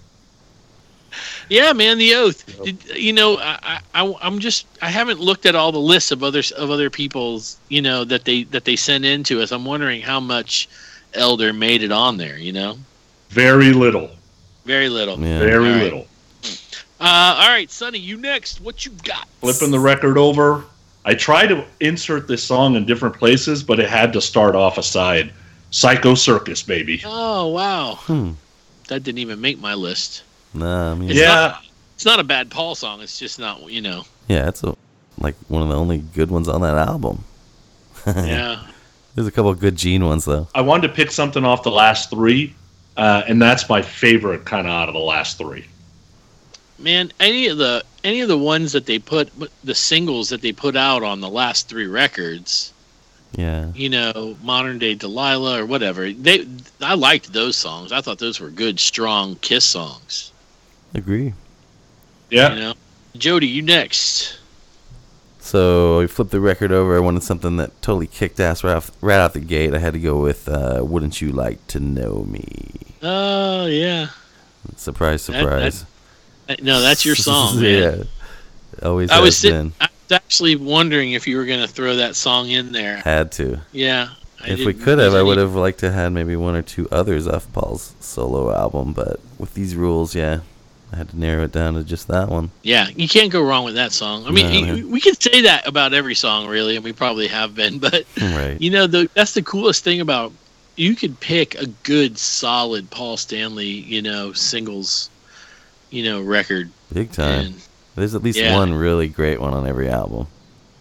Yeah, man, The Oath. Did, you know, I, I, I'm just I haven't looked at all the lists of others of other people's, you know, that they that they send in to us. I'm wondering how much Elder made it on there. You know, Very little. very little. Yeah. Very All right. little. Uh, all right, Sonny, you next. What you got? Flipping the record over. I tried to insert this song in different places, but it had to start off aside. Psycho Circus, baby. Oh wow, Hmm. that didn't even make my list. Nah, I mean, It's Yeah. not, it's not a bad Paul song. It's just not, you know. yeah, it's a, like one of the only good ones on that album. Yeah. There's a couple of good Gene ones though. I wanted to pick something off the last three, uh, and that's my favorite kind of out of the last three. Man, any of the any of the ones that they put, the singles that they put out on the last three records, Yeah. you know, Modern Day Delilah or whatever, they I liked those songs. I thought those were good, strong Kiss songs. Agree. Yeah. You know, Jody, you next. So we flipped the record over. I wanted something that totally kicked ass right off, right out the gate. I had to go with uh, "Wouldn't You Like to Know Me?" Oh yeah, Surprise, That- surprise. no, that's your song, man. Yeah, always I has was sitting. been. I was actually wondering if you were going to throw that song in there. Had to. Yeah. I If we didn't- could have, I didn't would even- have liked to have maybe one or two others off Paul's solo album. But with these rules, yeah, I had to narrow it down to just that one. Yeah, you can't go wrong with that song. I mean, No, you- man. we can say that about every song, really, and we probably have been. But Right. you know, the, that's the coolest thing about you could pick a good, solid Paul Stanley, you know, singles, you know, record. Big time. And There's at least Yeah. one really great one on every album.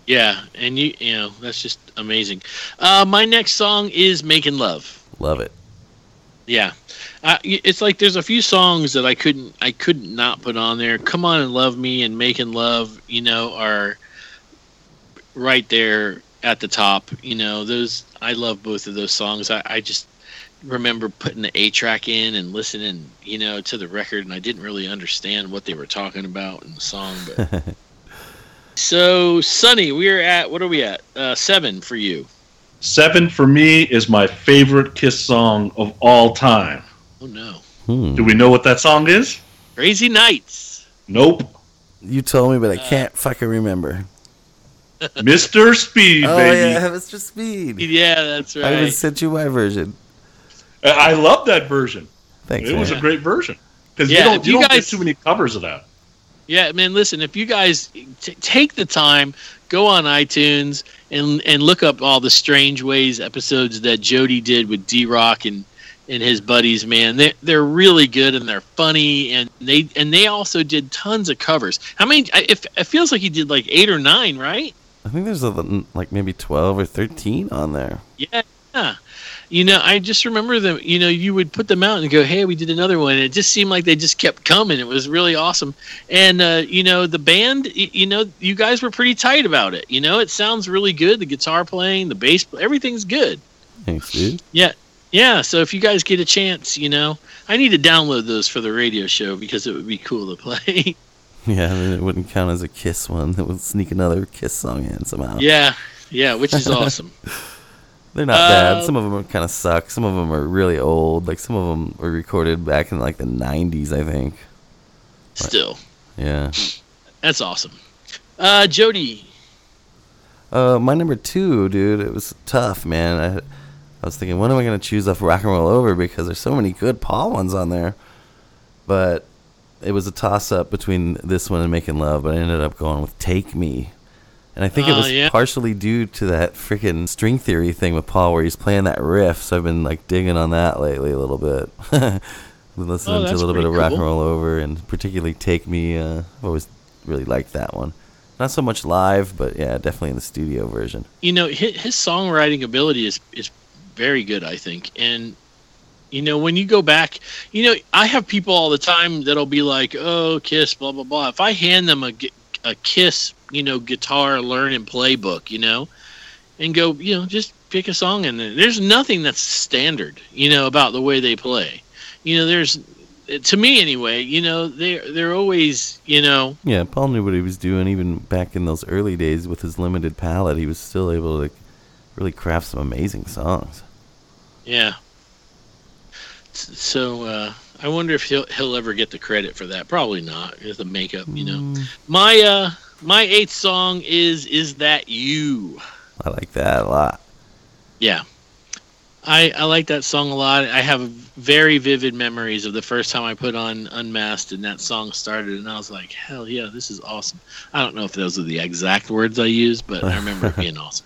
Yeah, and you you know that's just amazing. Uh, my next song is "Making Love." Love it. Yeah, uh, it's like there's a few songs that I couldn't I couldn't not put on there. "Come On and Love Me" and "Making Love," you know, are right there at the top. You know, those I love both of those songs. I, I just remember putting the A track in and listening, you know, to the record, and I didn't really understand what they were talking about in the song. But so, Sonny, we're at what are we at? Uh, seven for you. Seven for me is my favorite Kiss song of all time. Oh no! Hmm. Do we know what that song is? Crazy Nights. Nope. You told me, but I can't fucking remember. Mister Speed, Oh baby. yeah, Mister Speed. Yeah, that's I even right. sent you my version. I love that version. Thanks, It man. was a great version. Because Yeah, you don't, if you you don't guys- get too many covers of that. Yeah, man. Listen, if you guys t- take the time, go on iTunes and and look up all the Strange Ways episodes that Jody did with D Rock and and his buddies. Man, they they're really good and they're funny, and they and they also did tons of covers. How many? I- If it feels like he did like eight or nine, right? I think there's a, like maybe twelve or thirteen on there. Yeah. You know, I just remember them, you know, you would put them out and go, hey, we did another one. And it just seemed like they just kept coming. It was really awesome. And, uh, you know, the band, y- you know, you guys were pretty tight about it. You know, it sounds really good. The guitar playing, the bass, everything's good. Thanks, dude. Yeah. Yeah. So if you guys get a chance, you know, I need to download those for the radio show because it would be cool to play. Yeah, I mean, it wouldn't count as a Kiss one. It would sneak another Kiss song in somehow. yeah. Yeah. Which is awesome. They're not Uh, bad. Some of them kind of suck. Some of them are really old. Like some of them were recorded back in like the nineties, I think. Still. Yeah. That's awesome. Uh, Jody. Uh, my number two, dude. It was tough, man. I, I was thinking, when am I gonna choose off Rock and Roll Over because there's so many good Paul ones on there. But it was a toss up between this one and Making Love. But I ended up going with Take Me. And I think it Oh, was yeah. partially due to that freaking string theory thing with Paul where he's playing that riff. So I've been like digging on that lately a little bit. Been listening Oh, to a that's little bit of pretty Rock and cool. Roll Over and particularly Take Me. Uh, I've always really liked that one. Not so much live, but yeah, definitely in the studio version. You know, his, his songwriting ability is is very good, I think. And you know, when you go back, you know, I have people all the time that'll be like, "Oh, Kiss, blah blah blah." If I hand them a gu- a Kiss, you know, guitar learn and play book, you know, and go, you know, just pick a song in there. There's nothing that's standard, you know, about the way they play. You know, there's to me anyway, you know, they they're always, you know, Yeah, Paul knew what he was doing even back in those early days with his limited palette. He was still able to really craft some amazing songs. yeah. S- So uh, I wonder if he'll he'll ever get the credit for that. Probably not. It's the makeup, you know. Mm, My uh my eighth song is "Is That You." I like that a lot. Yeah, I I like that song a lot. I have very vivid memories of the first time I put on Unmasked and that song started, and I was like, hell yeah, this is awesome. I don't know if those are the exact words I used, but I remember it being awesome.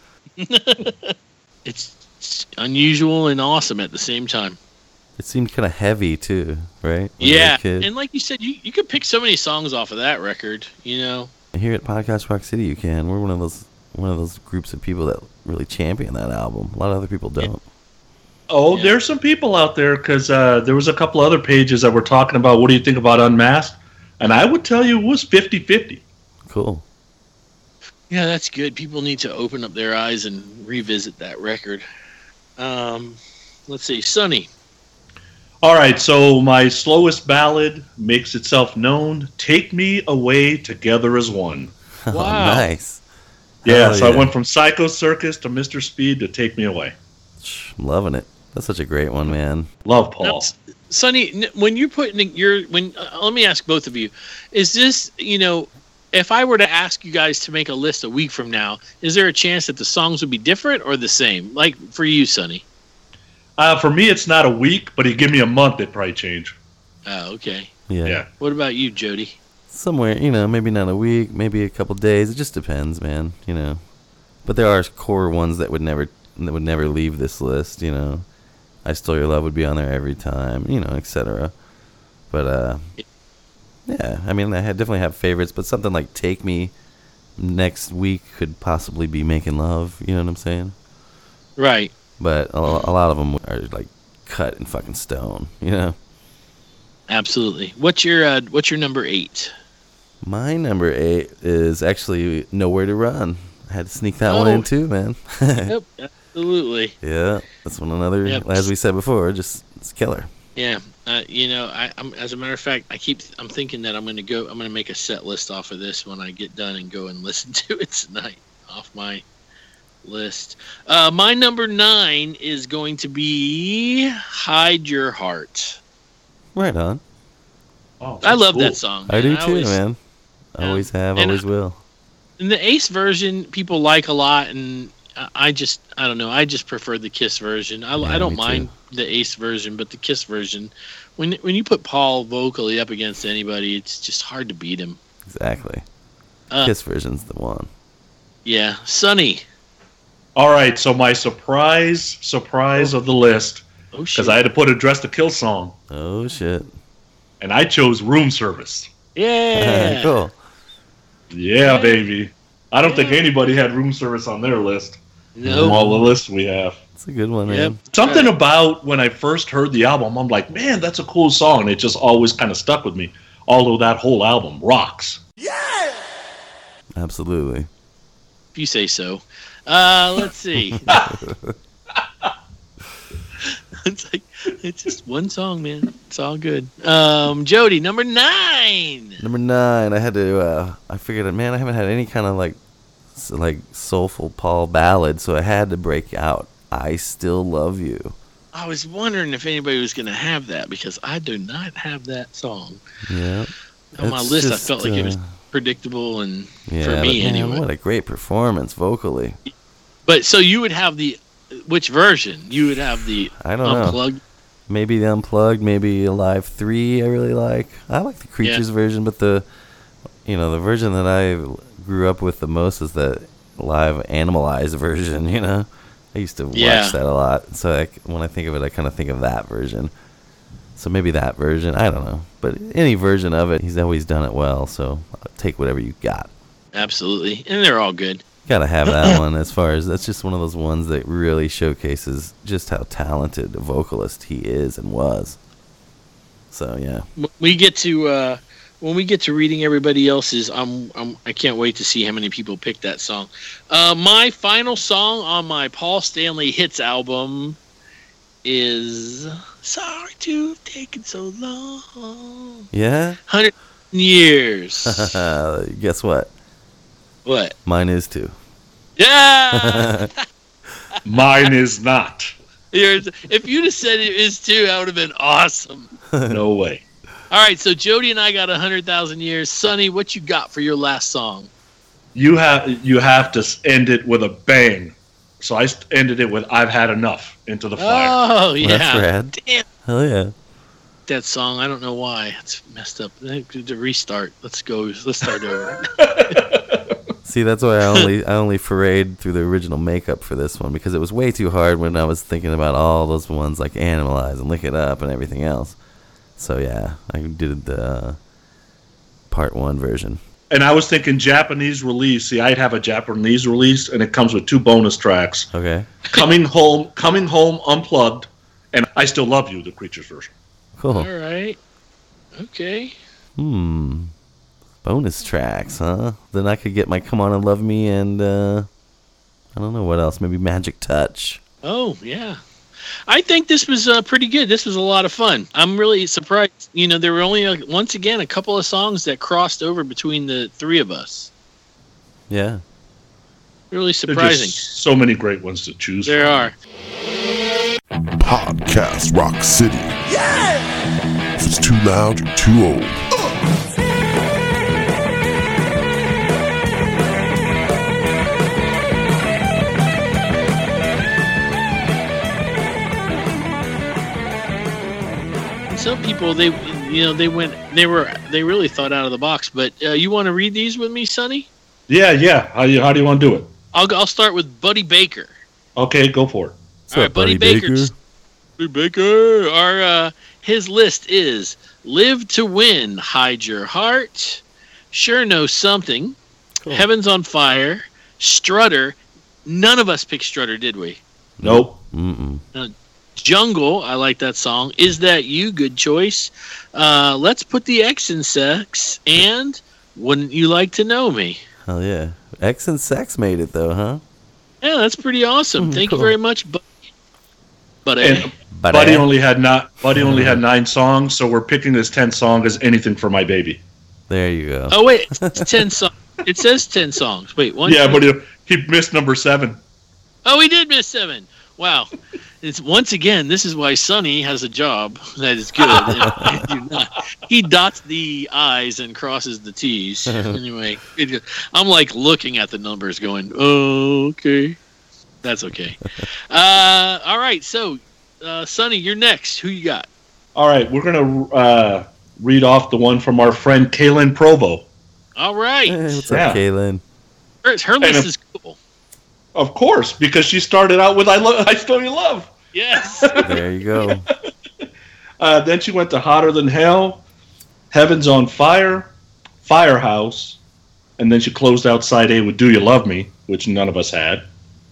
It's unusual and awesome at the same time. It seemed kind of heavy too, right? When you were a Yeah, kid. and like you said, you, you could pick so many songs off of that record, you know. Here at Podcast Rock City, you can. We're one of those one of those groups of people that really champion that album. A lot of other people don't. Oh, Yeah. there's some people out there because uh, there was a couple other pages that were talking about what do you think about Unmasked, and I would tell you it was fifty-fifty. Cool. Yeah, that's good. People need to open up their eyes and revisit that record. Um, let's see, Sonny. All right, so my slowest ballad makes itself known. Take Me Away, Together as One. Oh, Wow. nice. Yeah, Hell so yeah. I went from Psycho Circus to Mister Speed to Take Me Away. Shh, I'm loving it. That's such a great one, man. Love Now, Paul. S- Sonny, n- when you're putting your when, uh, let me ask both of you: is this, you know, if I were to ask you guys to make a list a week from now, is there a chance that the songs would be different or the same? Like for you, Sonny. Uh, for me, it's not a week, but you give me a month, it'd probably change. Oh, okay. Yeah. Yeah. What about you, Jody? Somewhere, you know, maybe not a week, maybe a couple days. It just depends, man. You know, but there are core ones that would never that would never leave this list. You know, I Stole Your Love would be on there every time. You know, et cetera. But uh, yeah, I mean, I had definitely have favorites, but something like Take Me next week could possibly be Making Love. You know what I'm saying? Right. But a, a lot of them are like cut in fucking stone. You know. Absolutely. What's your uh, What's your number eight? My number eight is actually Nowhere to Run. I had to sneak that Oh. one in too, man. Yep. Absolutely. Yeah, that's one another. Yep. As we said before, just it's killer. Yeah. Uh, you know, I, I'm as a matter of fact, I keep I'm thinking that I'm going to go. I'm going to make a set list off of this when I get done and go and listen to it tonight off my list. Uh, my number nine is going to be Hide Your Heart. Right on. Oh, I love cool. that song. I man. do too, always, man. Yeah. Always have, And always I- will. And the Ace version, people like a lot, and I- I just, I don't know, I just prefer the Kiss version. I, Yeah, I don't me mind the Ace version, but the Kiss version, when when you put Paul vocally up against anybody, it's just hard to beat him. Exactly. Uh, Kiss version's the one. Yeah, Sonny. All right, so my surprise, surprise of the list, Oh shit! because I had to put a Dress to Kill song, Oh shit. and I chose Room Service. yeah. Cool. Yeah, Yeah. baby. I don't think Yeah. anybody had Room Service on their list. From No. all the lists we have. It's a good one, Yep. man. Something about when I first heard the album, I'm like, man, that's a cool song. And it just always kind of stuck with me. Although that whole album rocks. Absolutely. If you say so. Uh, let's see. It's like it's just one song, man. It's all good. Um, Jody, number nine. Number nine, I had to. Uh, I figured, man, I haven't had any kind of like, s- like soulful Paul ballad, so I had to break out. I Still Love You. I was wondering if anybody was going to have that because I do not have that song Yeah. on my It's list. just, I felt like it was uh, predictable and Yeah, for but me man, anyway. What a great performance vocally. But so you would have the which version? You would have the I don't know. unplugged. Maybe the Unplugged, maybe Alive three I really like. I like the Creatures version, but the you know, the version that I grew up with the most is the live Animalized version, you know. I used to watch Yeah. that a lot. So I, when I think of it, I kind of think of that version. So maybe that version, I don't know. But any version of it, he's always done it well, so I'll take whatever you got. Absolutely, and they're all good. Gotta have that one as far as that's just one of those ones that really showcases just how talented a vocalist he is and was. So yeah. When we get to uh, when we get to reading everybody else's, I'm, I'm I can't wait to see how many people pick that song. Uh, my final song on my Paul Stanley Hits album is "Sorry to Have Taken So Long." Yeah? Hundred years. Guess what? What? Mine is too. Yeah. Mine is not. Yours- if you'd have said it is too, that would have been awesome. No way. All right, so Jody and I got a hundred thousand years. Sonny, what you got for your last song? You have you have to s- end it with a bang. So I st- ended it with "I've Had Enough" into the fire. Oh yeah, That's rad. damn Hell yeah. that song. I don't know why it's messed up. To restart. Let's go. Let's start over. See, that's why I only I only forayed through the original makeup for this one because it was way too hard when I was thinking about all those ones like Animalize and Lick It Up and everything else. So yeah, I did the uh, part one version. And I was thinking Japanese release. See, I'd have a Japanese release, and it comes with two bonus tracks: Okay, "Coming Home," "Coming Home Unplugged," and "I Still Love You," the Creatures version. cool. All right. Okay. Hmm. Bonus tracks, huh? Then I could get my Come On and Love Me and uh, I don't know what else. Maybe Magic Touch. Oh yeah. I think this was uh, pretty good. This was a lot of fun. I'm really surprised. You know, there were only uh, once again a couple of songs that crossed over between the three of us. Yeah. Really There are surprising. just so many great ones to choose There from. are. Podcast Rock City. Yeah! If it's too loud, you're too old. Some people, they, you know, they went, they were, they really thought out of the box. But uh, you want to read these with me, Sonny? Yeah, yeah. How do you, how do you want to do it? I'll, I'll start with Buddy Baker. Okay, go for it. What's All up, right, Buddy Buddy Baker. Buddy Baker. Our uh, his list is "Live to Win," "Hide Your Heart," "Sure Know Something," Cool. Heaven's on Fire, Strutter. None of us picked Strutter, did we? Nope. Mm-mm. Jungle, I like that song. Is That You? Good choice. Uh, Let's Put the X in Sex. And Wouldn't You Like to Know Me? Hell yeah. X and Sex made it, though, huh? Yeah, that's pretty awesome. Mm, Thank cool. you very much, Buddy. Buddy. And But Buddy I- only had not. Buddy only had nine songs, so we're picking this tenth song as Anything for My Baby. There you go. Oh, wait. It's ten songs. It says ten songs. Wait, one. Yeah, two- but he, he missed number seven. Oh, he did miss seven. Wow. It's once again, this is why Sonny has a job that is good. and you not. He dots the I's and crosses the T's. Anyway, it, I'm like looking at the numbers going, oh, okay. That's okay. Uh, all right, so, uh, Sonny, you're next. Who you got? All right, we're gonna uh, read off the one from our friend Kaylin Provo. All right. Hey, what's Yeah. up, Kaylin? Her, her list if- is cool. Of course, because she started out with "I love, I Still Your Love." Yes. There you go. Uh, then she went to "Hotter Than Hell," "Heaven's on Fire," "Firehouse," and then she closed out side A with "Do You Love Me," which none of us had.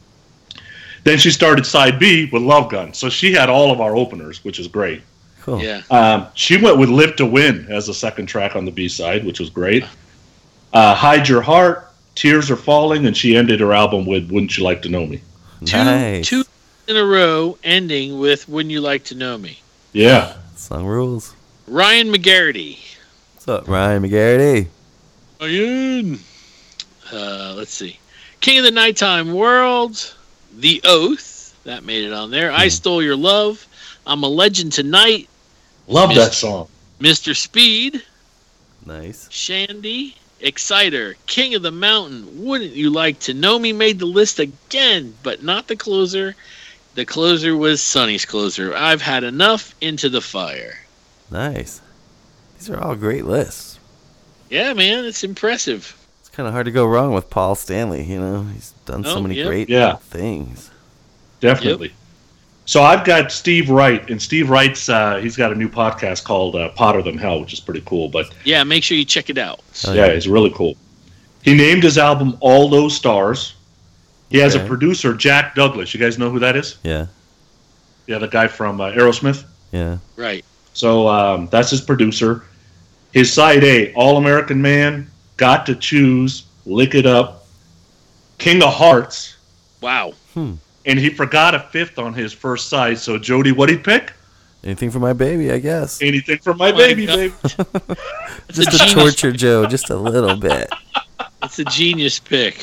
Then she started side B with "Love Gun," so she had all of our openers, which is great. Cool. Yeah. Um, she went with "Live to Win" as the second track on the B side, which was great. Uh, "Hide Your Heart," "Tears Are Falling," and she ended her album with "Wouldn't You Like to Know Me." Two, Nice. two in a row, ending with "Wouldn't You Like to Know Me?" Yeah. Song rules. Ryan McGarity. What's up, Ryan McGarity? Ryan. Uh, let's see. King of the Nighttime World. The Oath. That made it on there. I Stole Your Love. I'm a Legend Tonight. Love Miss- that song. Mister Speed. Nice. Shandy. Exciter. King of the Mountain. Wouldn't You Like to Know Me? Made the list again, but not the closer. The closer was Sonny's closer. I've Had Enough. Into the Fire. Nice. These are all great lists. Yeah, man, it's impressive. It's kind of hard to go wrong with Paul Stanley, you know? He's done so Oh, many yeah. great Yeah. things. Definitely. So I've got Steve Wright, and Steve Wright's uh, he's got a new podcast called uh, "Hotter Than Hell," which is pretty cool. But Yeah, make sure you check it out. Oh, yeah, it's really cool. He named his album "All Those Stars." He has a Okay. producer, Jack Douglas. You guys know who that is? Yeah. Yeah, the guy from uh, Aerosmith. Yeah. Right. So um, that's his producer. His side A, "All American Man," "Got to Choose," "Lick It Up," "King of Hearts," Wow. and he forgot a fifth on his first side. So Jody, what'd he pick? Anything for my baby, I guess. Anything for my my baby, God. baby. It's Just a to genius, torture Joe just a little bit. it's a genius pick.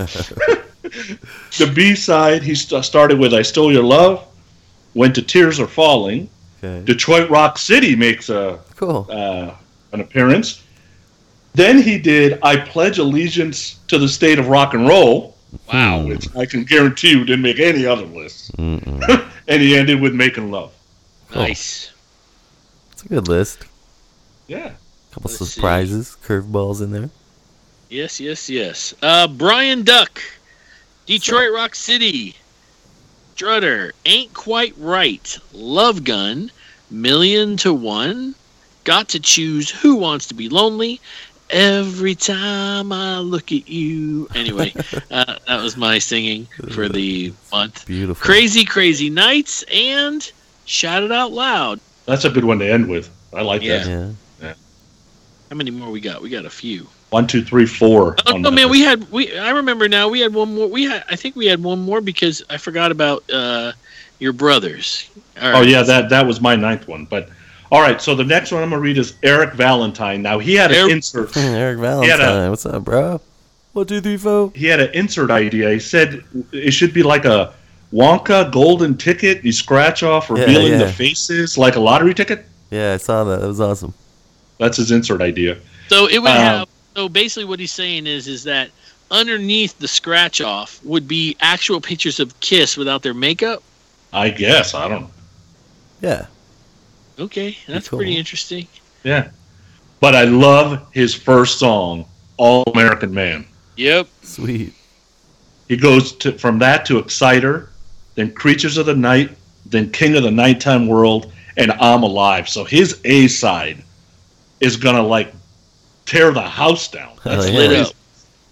The B side, he st- started with "I Stole Your Love," went to "Tears Are Falling." Okay. Detroit Rock City makes a Cool. uh, an appearance. Then he did "I Pledge Allegiance to the State of Rock and Roll," Wow. which I can guarantee you didn't make any other lists. Mm-mm. And he ended with "Making Love." Nice. It's a good list. Yeah. Couple Let's see. surprises, curveballs in there. Yes, yes, yes. Uh, Brian Duck, Detroit Rock City, Strutter, Ain't Quite Right, Love Gun, Million to One, Got to Choose, Who Wants to Be Lonely, Every Time I Look at You. Anyway, uh, that was my singing for the month. Beautiful. Crazy, Crazy Nights, and Shout It Out Loud. That's a good one to end with. I like Yeah. that. Yeah. How many more we got? We got a few. One, two, three, four. Oh on no, that man! list. We had we. I remember now. We had one more. We had. I think we had one more because I forgot about uh, your brothers. All Oh right. yeah, that that was my ninth one. But all right, so the next one I'm gonna read is Eric Valentine. Now he had an Eric- insert. Eric had Valentine. What's up, bro? One, two, three, four. He had an insert idea. He said it should be like a Wonka golden ticket. You scratch off, revealing yeah. the faces like a lottery ticket. Yeah, I saw that. That was awesome. That's his insert idea. So it would Um, have. So basically, what he's saying is, is that underneath the scratch off would be actual pictures of Kiss without their makeup. I guess I don't know. Yeah. Okay, that's cool. pretty interesting. Yeah, but I love his first song, "All American Man." Yep. Sweet. He goes to from that to "Exciter," then "Creatures of the Night," then "King of the Nighttime World," and "I'm Alive." So his A side is gonna like tear the house down. Oh, That's yeah. Lit crazy. up.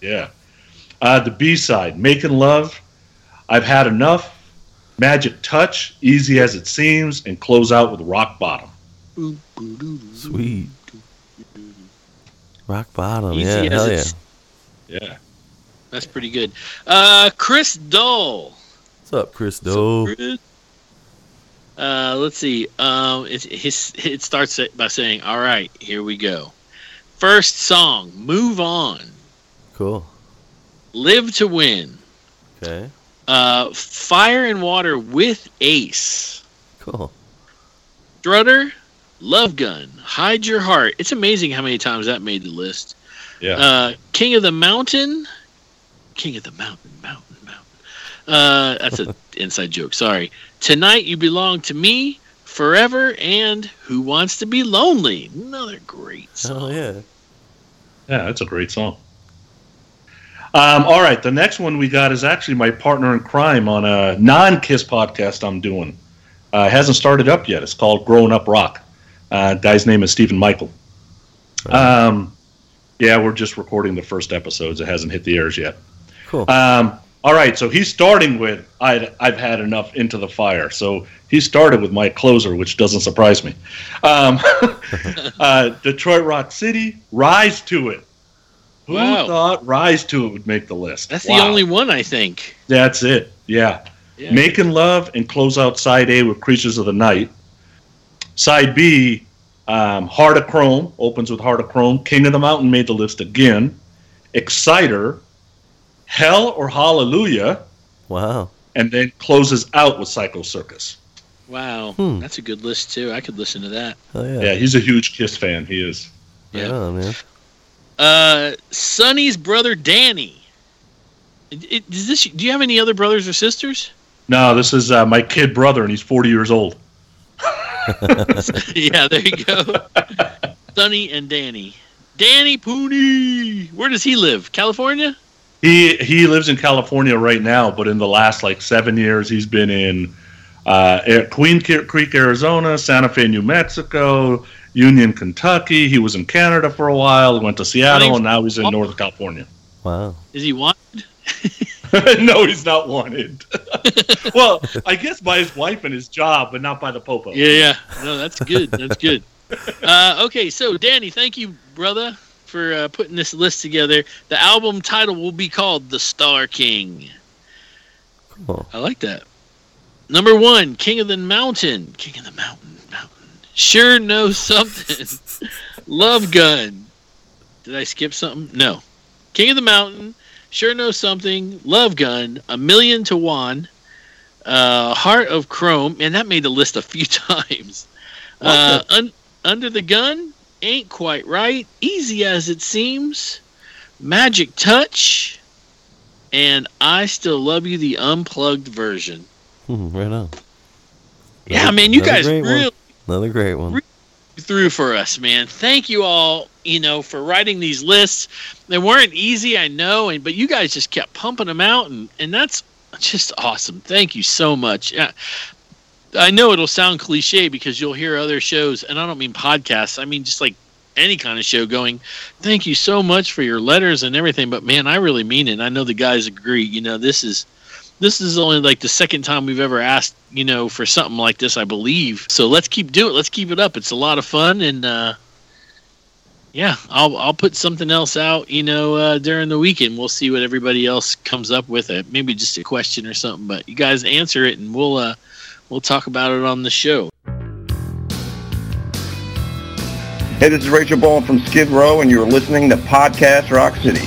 Yeah. Uh, the B-side, Making Love, I've Had Enough, Magic Touch, Easy as It Seems, and close out with Rock Bottom. Sweet. Rock Bottom, Easy yeah, as hell yeah. it's- Yeah. That's pretty good. Uh, Chris Dole. What's up, Chris Doe? So, Chris- uh, let's see. Um, it, his, it starts by saying, all right, here we go. First song, Move On. Cool. Live to Win. Okay. Uh, Fire and Water with Ace. Cool. Strutter, Love Gun, Hide Your Heart. It's amazing how many times that made the list. Yeah. Uh, King of the Mountain. King of the Mountain, Mountain, Mountain. Uh, that's an inside joke. Sorry. Tonight You Belong to Me, Forever, and Who Wants to Be Lonely. Another great song. Oh, yeah. Yeah, that's a great song. Um, all right, the next one we got is actually my partner in crime on a non-Kiss podcast I'm doing. Uh, it hasn't started up yet. It's called Growing Up Rock. Uh, guy's name is Stephen Michael. Um, yeah, we're just recording the first episodes. It hasn't hit the airs yet. Cool. Um, all right, so he's starting with I'd, I've Had Enough, Into the Fire. So he started with my closer, which doesn't surprise me. Um, uh, Detroit Rock City, Rise to It. Who Wow. thought Rise to It would make the list? That's Wow. the only one, I think. That's it, yeah. Yeah. Making Love and close out Side A with Creatures of the Night. Side B, um, Heart of Chrome, opens with Heart of Chrome. King of the Mountain made the list again. Exciter, Hell or Hallelujah, Wow. and then closes out with Psycho Circus. Wow. Hmm. That's a good list, too. I could listen to that. Hell yeah. Yeah, he's a huge Kiss fan. He is. Right Yeah. on, man. Uh, Sonny's brother, Danny. It, it, does this, do you have any other brothers or sisters? No, this is uh, my kid brother, and he's forty years old. Yeah, there you go. Sonny and Danny. Danny Pooney. Where does he live? California? He he lives in California right now, but in the last like seven years, he's been in uh, Air- Queen Creek, Arizona, Santa Fe, New Mexico, Union, Kentucky. He was in Canada for a while. He went to Seattle, and now he's in Northern California. Wow. Is he wanted? No, he's not wanted. Well, I guess by his wife and his job, but not by the popo. Yeah, yeah. No, that's good. That's good. Uh, okay, so Danny, thank you, brother, for uh, putting this list together. The album title will be called The Star King. Cool. I like that. Number one, King of the Mountain. King of the Mountain, Mountain. Sure Knows Something. Love Gun. Did I skip something? No. King of the Mountain. Sure Knows Something. Love Gun. A Million to One. Uh, Heart of Chrome. Man, that made the list a few times. Uh, un- Under the Gun. Ain't Quite Right. Easy as It Seems. Magic Touch. And I Still Love You, the unplugged version. Hmm, right on. Yeah, Another- man, you another guys great one. really Another great one. through for us, man. Thank you all, you know, for writing these lists. They weren't easy, I know, and but you guys just kept pumping them out, and, and that's just awesome. Thank you so much. Yeah. I know it'll sound cliche because you'll hear other shows, and I don't mean podcasts. I mean just like any kind of show going, thank you so much for your letters and everything, but man, I really mean it. I know the guys agree. You know, this is This is only like the second time we've ever asked, you know, for something like this, I believe. So let's keep doing it. Let's keep it up. It's a lot of fun, and uh, yeah, I'll I'll put something else out, you know, uh, during the weekend. We'll see what everybody else comes up with. It maybe just a question or something, but you guys answer it, and we'll uh, we'll talk about it on the show. Hey, this is Rachel Bowen from Skid Row, and you're listening to Podcast Rock City.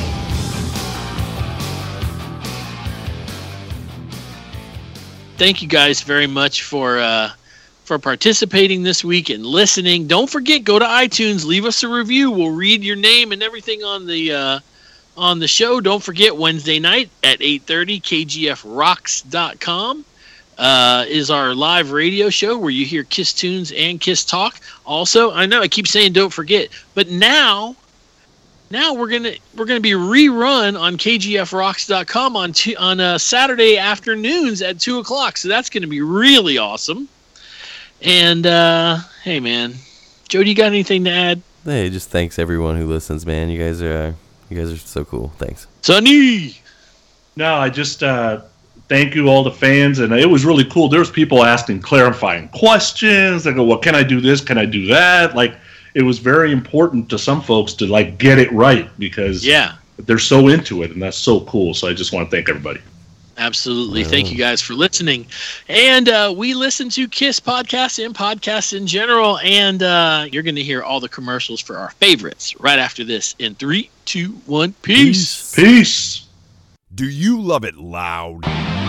Thank you guys very much for uh, for participating this week and listening. Don't forget, go to iTunes, leave us a review. We'll read your name and everything on the uh, on the show. Don't forget, Wednesday night at eight thirty, K G F rocks dot com uh, is our live radio show where you hear Kiss tunes and Kiss talk. Also, I know I keep saying don't forget, but now. Now we're gonna we're gonna be rerun on K G F rocks dot com on two, on uh, Saturday afternoons at two o'clock. So that's gonna be really awesome. And uh, hey, man, Joe, do you got anything to add? Hey, just thanks everyone who listens, man. You guys are You guys are so cool. Thanks. Sonny! No, I just uh, thank you all the fans, and it was really cool. There was people asking clarifying questions. They go, well, can I do this? Can I do that? Like, it was very important to some folks to, like, get it right because yeah. they're so into it, and that's so cool. So I just want to thank everybody. Absolutely. Thank you guys for listening. And uh, we listen to KISS podcasts and podcasts in general, and uh, you're going to hear all the commercials for our favorites right after this in three, two, one, peace. Peace. Do you love it loud?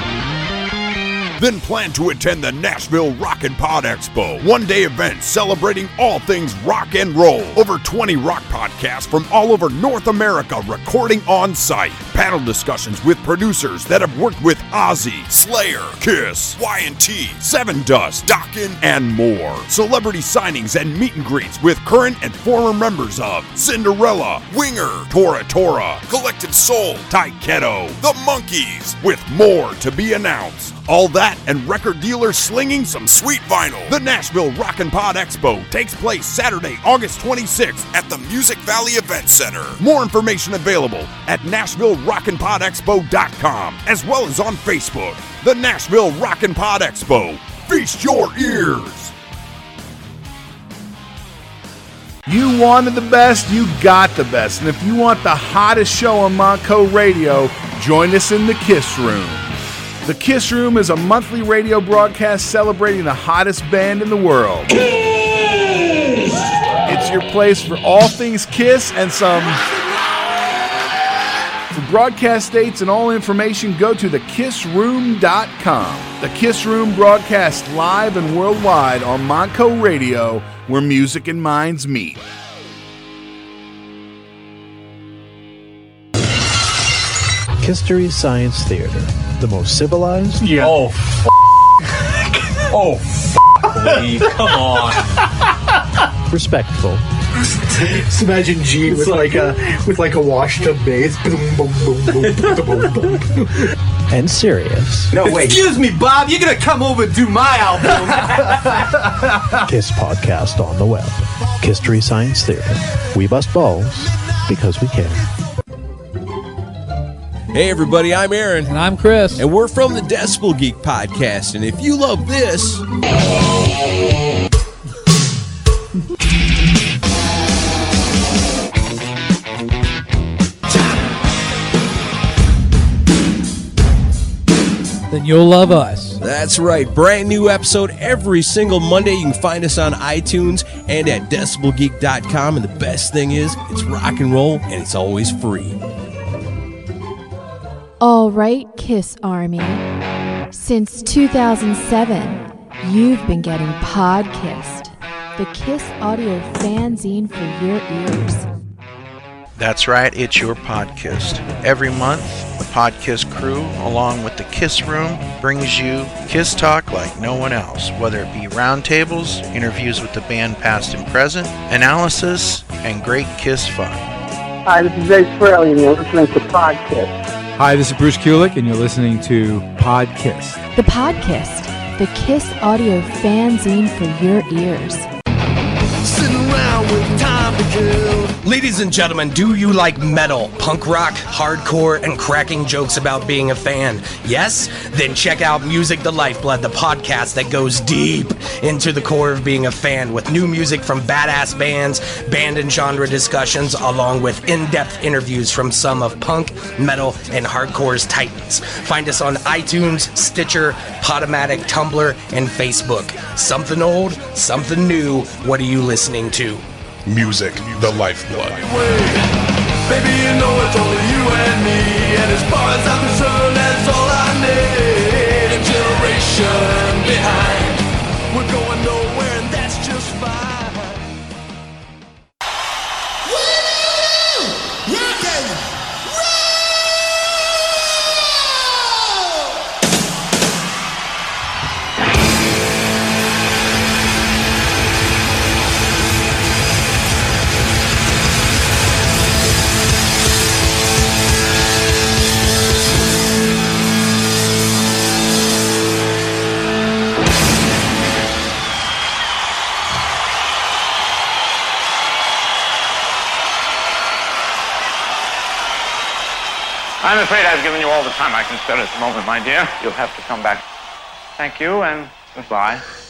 Then plan to attend the Nashville Rockin' Pod Expo, one-day event celebrating all things rock and roll. Over twenty rock podcasts from all over North America recording on site. Panel discussions with producers that have worked with Ozzy, Slayer, KISS, Y and T, Seven Dust, Dokken, and more. Celebrity signings and meet and greets with current and former members of Cinderella, Winger, Tora Tora, Collective Soul, Taiketo, The Monkees, with more to be announced. All that and record dealers slinging some sweet vinyl. The Nashville Rockin' Pod Expo takes place Saturday, August twenty-sixth at the Music Valley Event Center. More information available at Nashville Rockin' Pod Expo dot com as well as on Facebook. The Nashville Rockin' Pod Expo. Feast your ears. You wanted the best, you got the best. And if you want the hottest show on Monco Radio, join us in the KISS Room. The KISS Room is a monthly radio broadcast celebrating the hottest band in the world. KISS! It's your place for all things KISS and some... For broadcast dates and all information, go to the kiss room dot com. The KISS Room broadcasts live and worldwide on Monco Radio, where music and minds meet. History Science Theater. The most civilized? Yeah. Oh, f***. Oh, f***. Lee, come on. Respectful. Just imagine Gene with like a with like a washed-up bass. Boom, boom, boom, boom, boom, boom, boom. And serious. No, wait. Excuse me, Bob. You're gonna come over and do my album. KISS podcast on the web. History Science Theater. We bust balls because we care. Hey everybody, I'm Aaron. And I'm Chris. And we're from the Decibel Geek Podcast. And if you love this... then you'll love us. That's right. Brand new episode every single Monday. You can find us on iTunes and at decibel geek dot com. And the best thing is, it's rock and roll and it's always free. All right, KISS Army. Since two thousand seven, you've been getting Podkissed, the KISS audio fanzine for your ears. That's right, it's your Podkissed. Every month, the Podkiss crew, along with the KISS Room, brings you KISS talk like no one else, whether it be roundtables, interviews with the band past and present, analysis, and great KISS fun. Hi, this is Ace Frehley, and you're listening to Podkiss. Hi, this is Bruce Kulick, and you're listening to Podkissed. The Podkissed, the KISS audio fanzine for your ears. Sitting around with time to kill. Ladies and gentlemen, do you like metal, punk rock, hardcore, and cracking jokes about being a fan? Yes? Then check out Music the Lifeblood, the podcast that goes deep into the core of being a fan with new music from badass bands, band and genre discussions, along with in-depth interviews from some of punk, metal, and hardcore's titans. Find us on iTunes, Stitcher, Podomatic, Tumblr, and Facebook. Something old, something new. What are you listening to? Music, the lifeblood. Baby, you know it's only you and me, and as far as I'm concerned, that's all I need. A generation behind, we're going nowhere, and that's just fine. Woo! Rock and I'm afraid I've given you all the time I can spare at the moment, my dear. You'll have to come back. Thank you, and goodbye.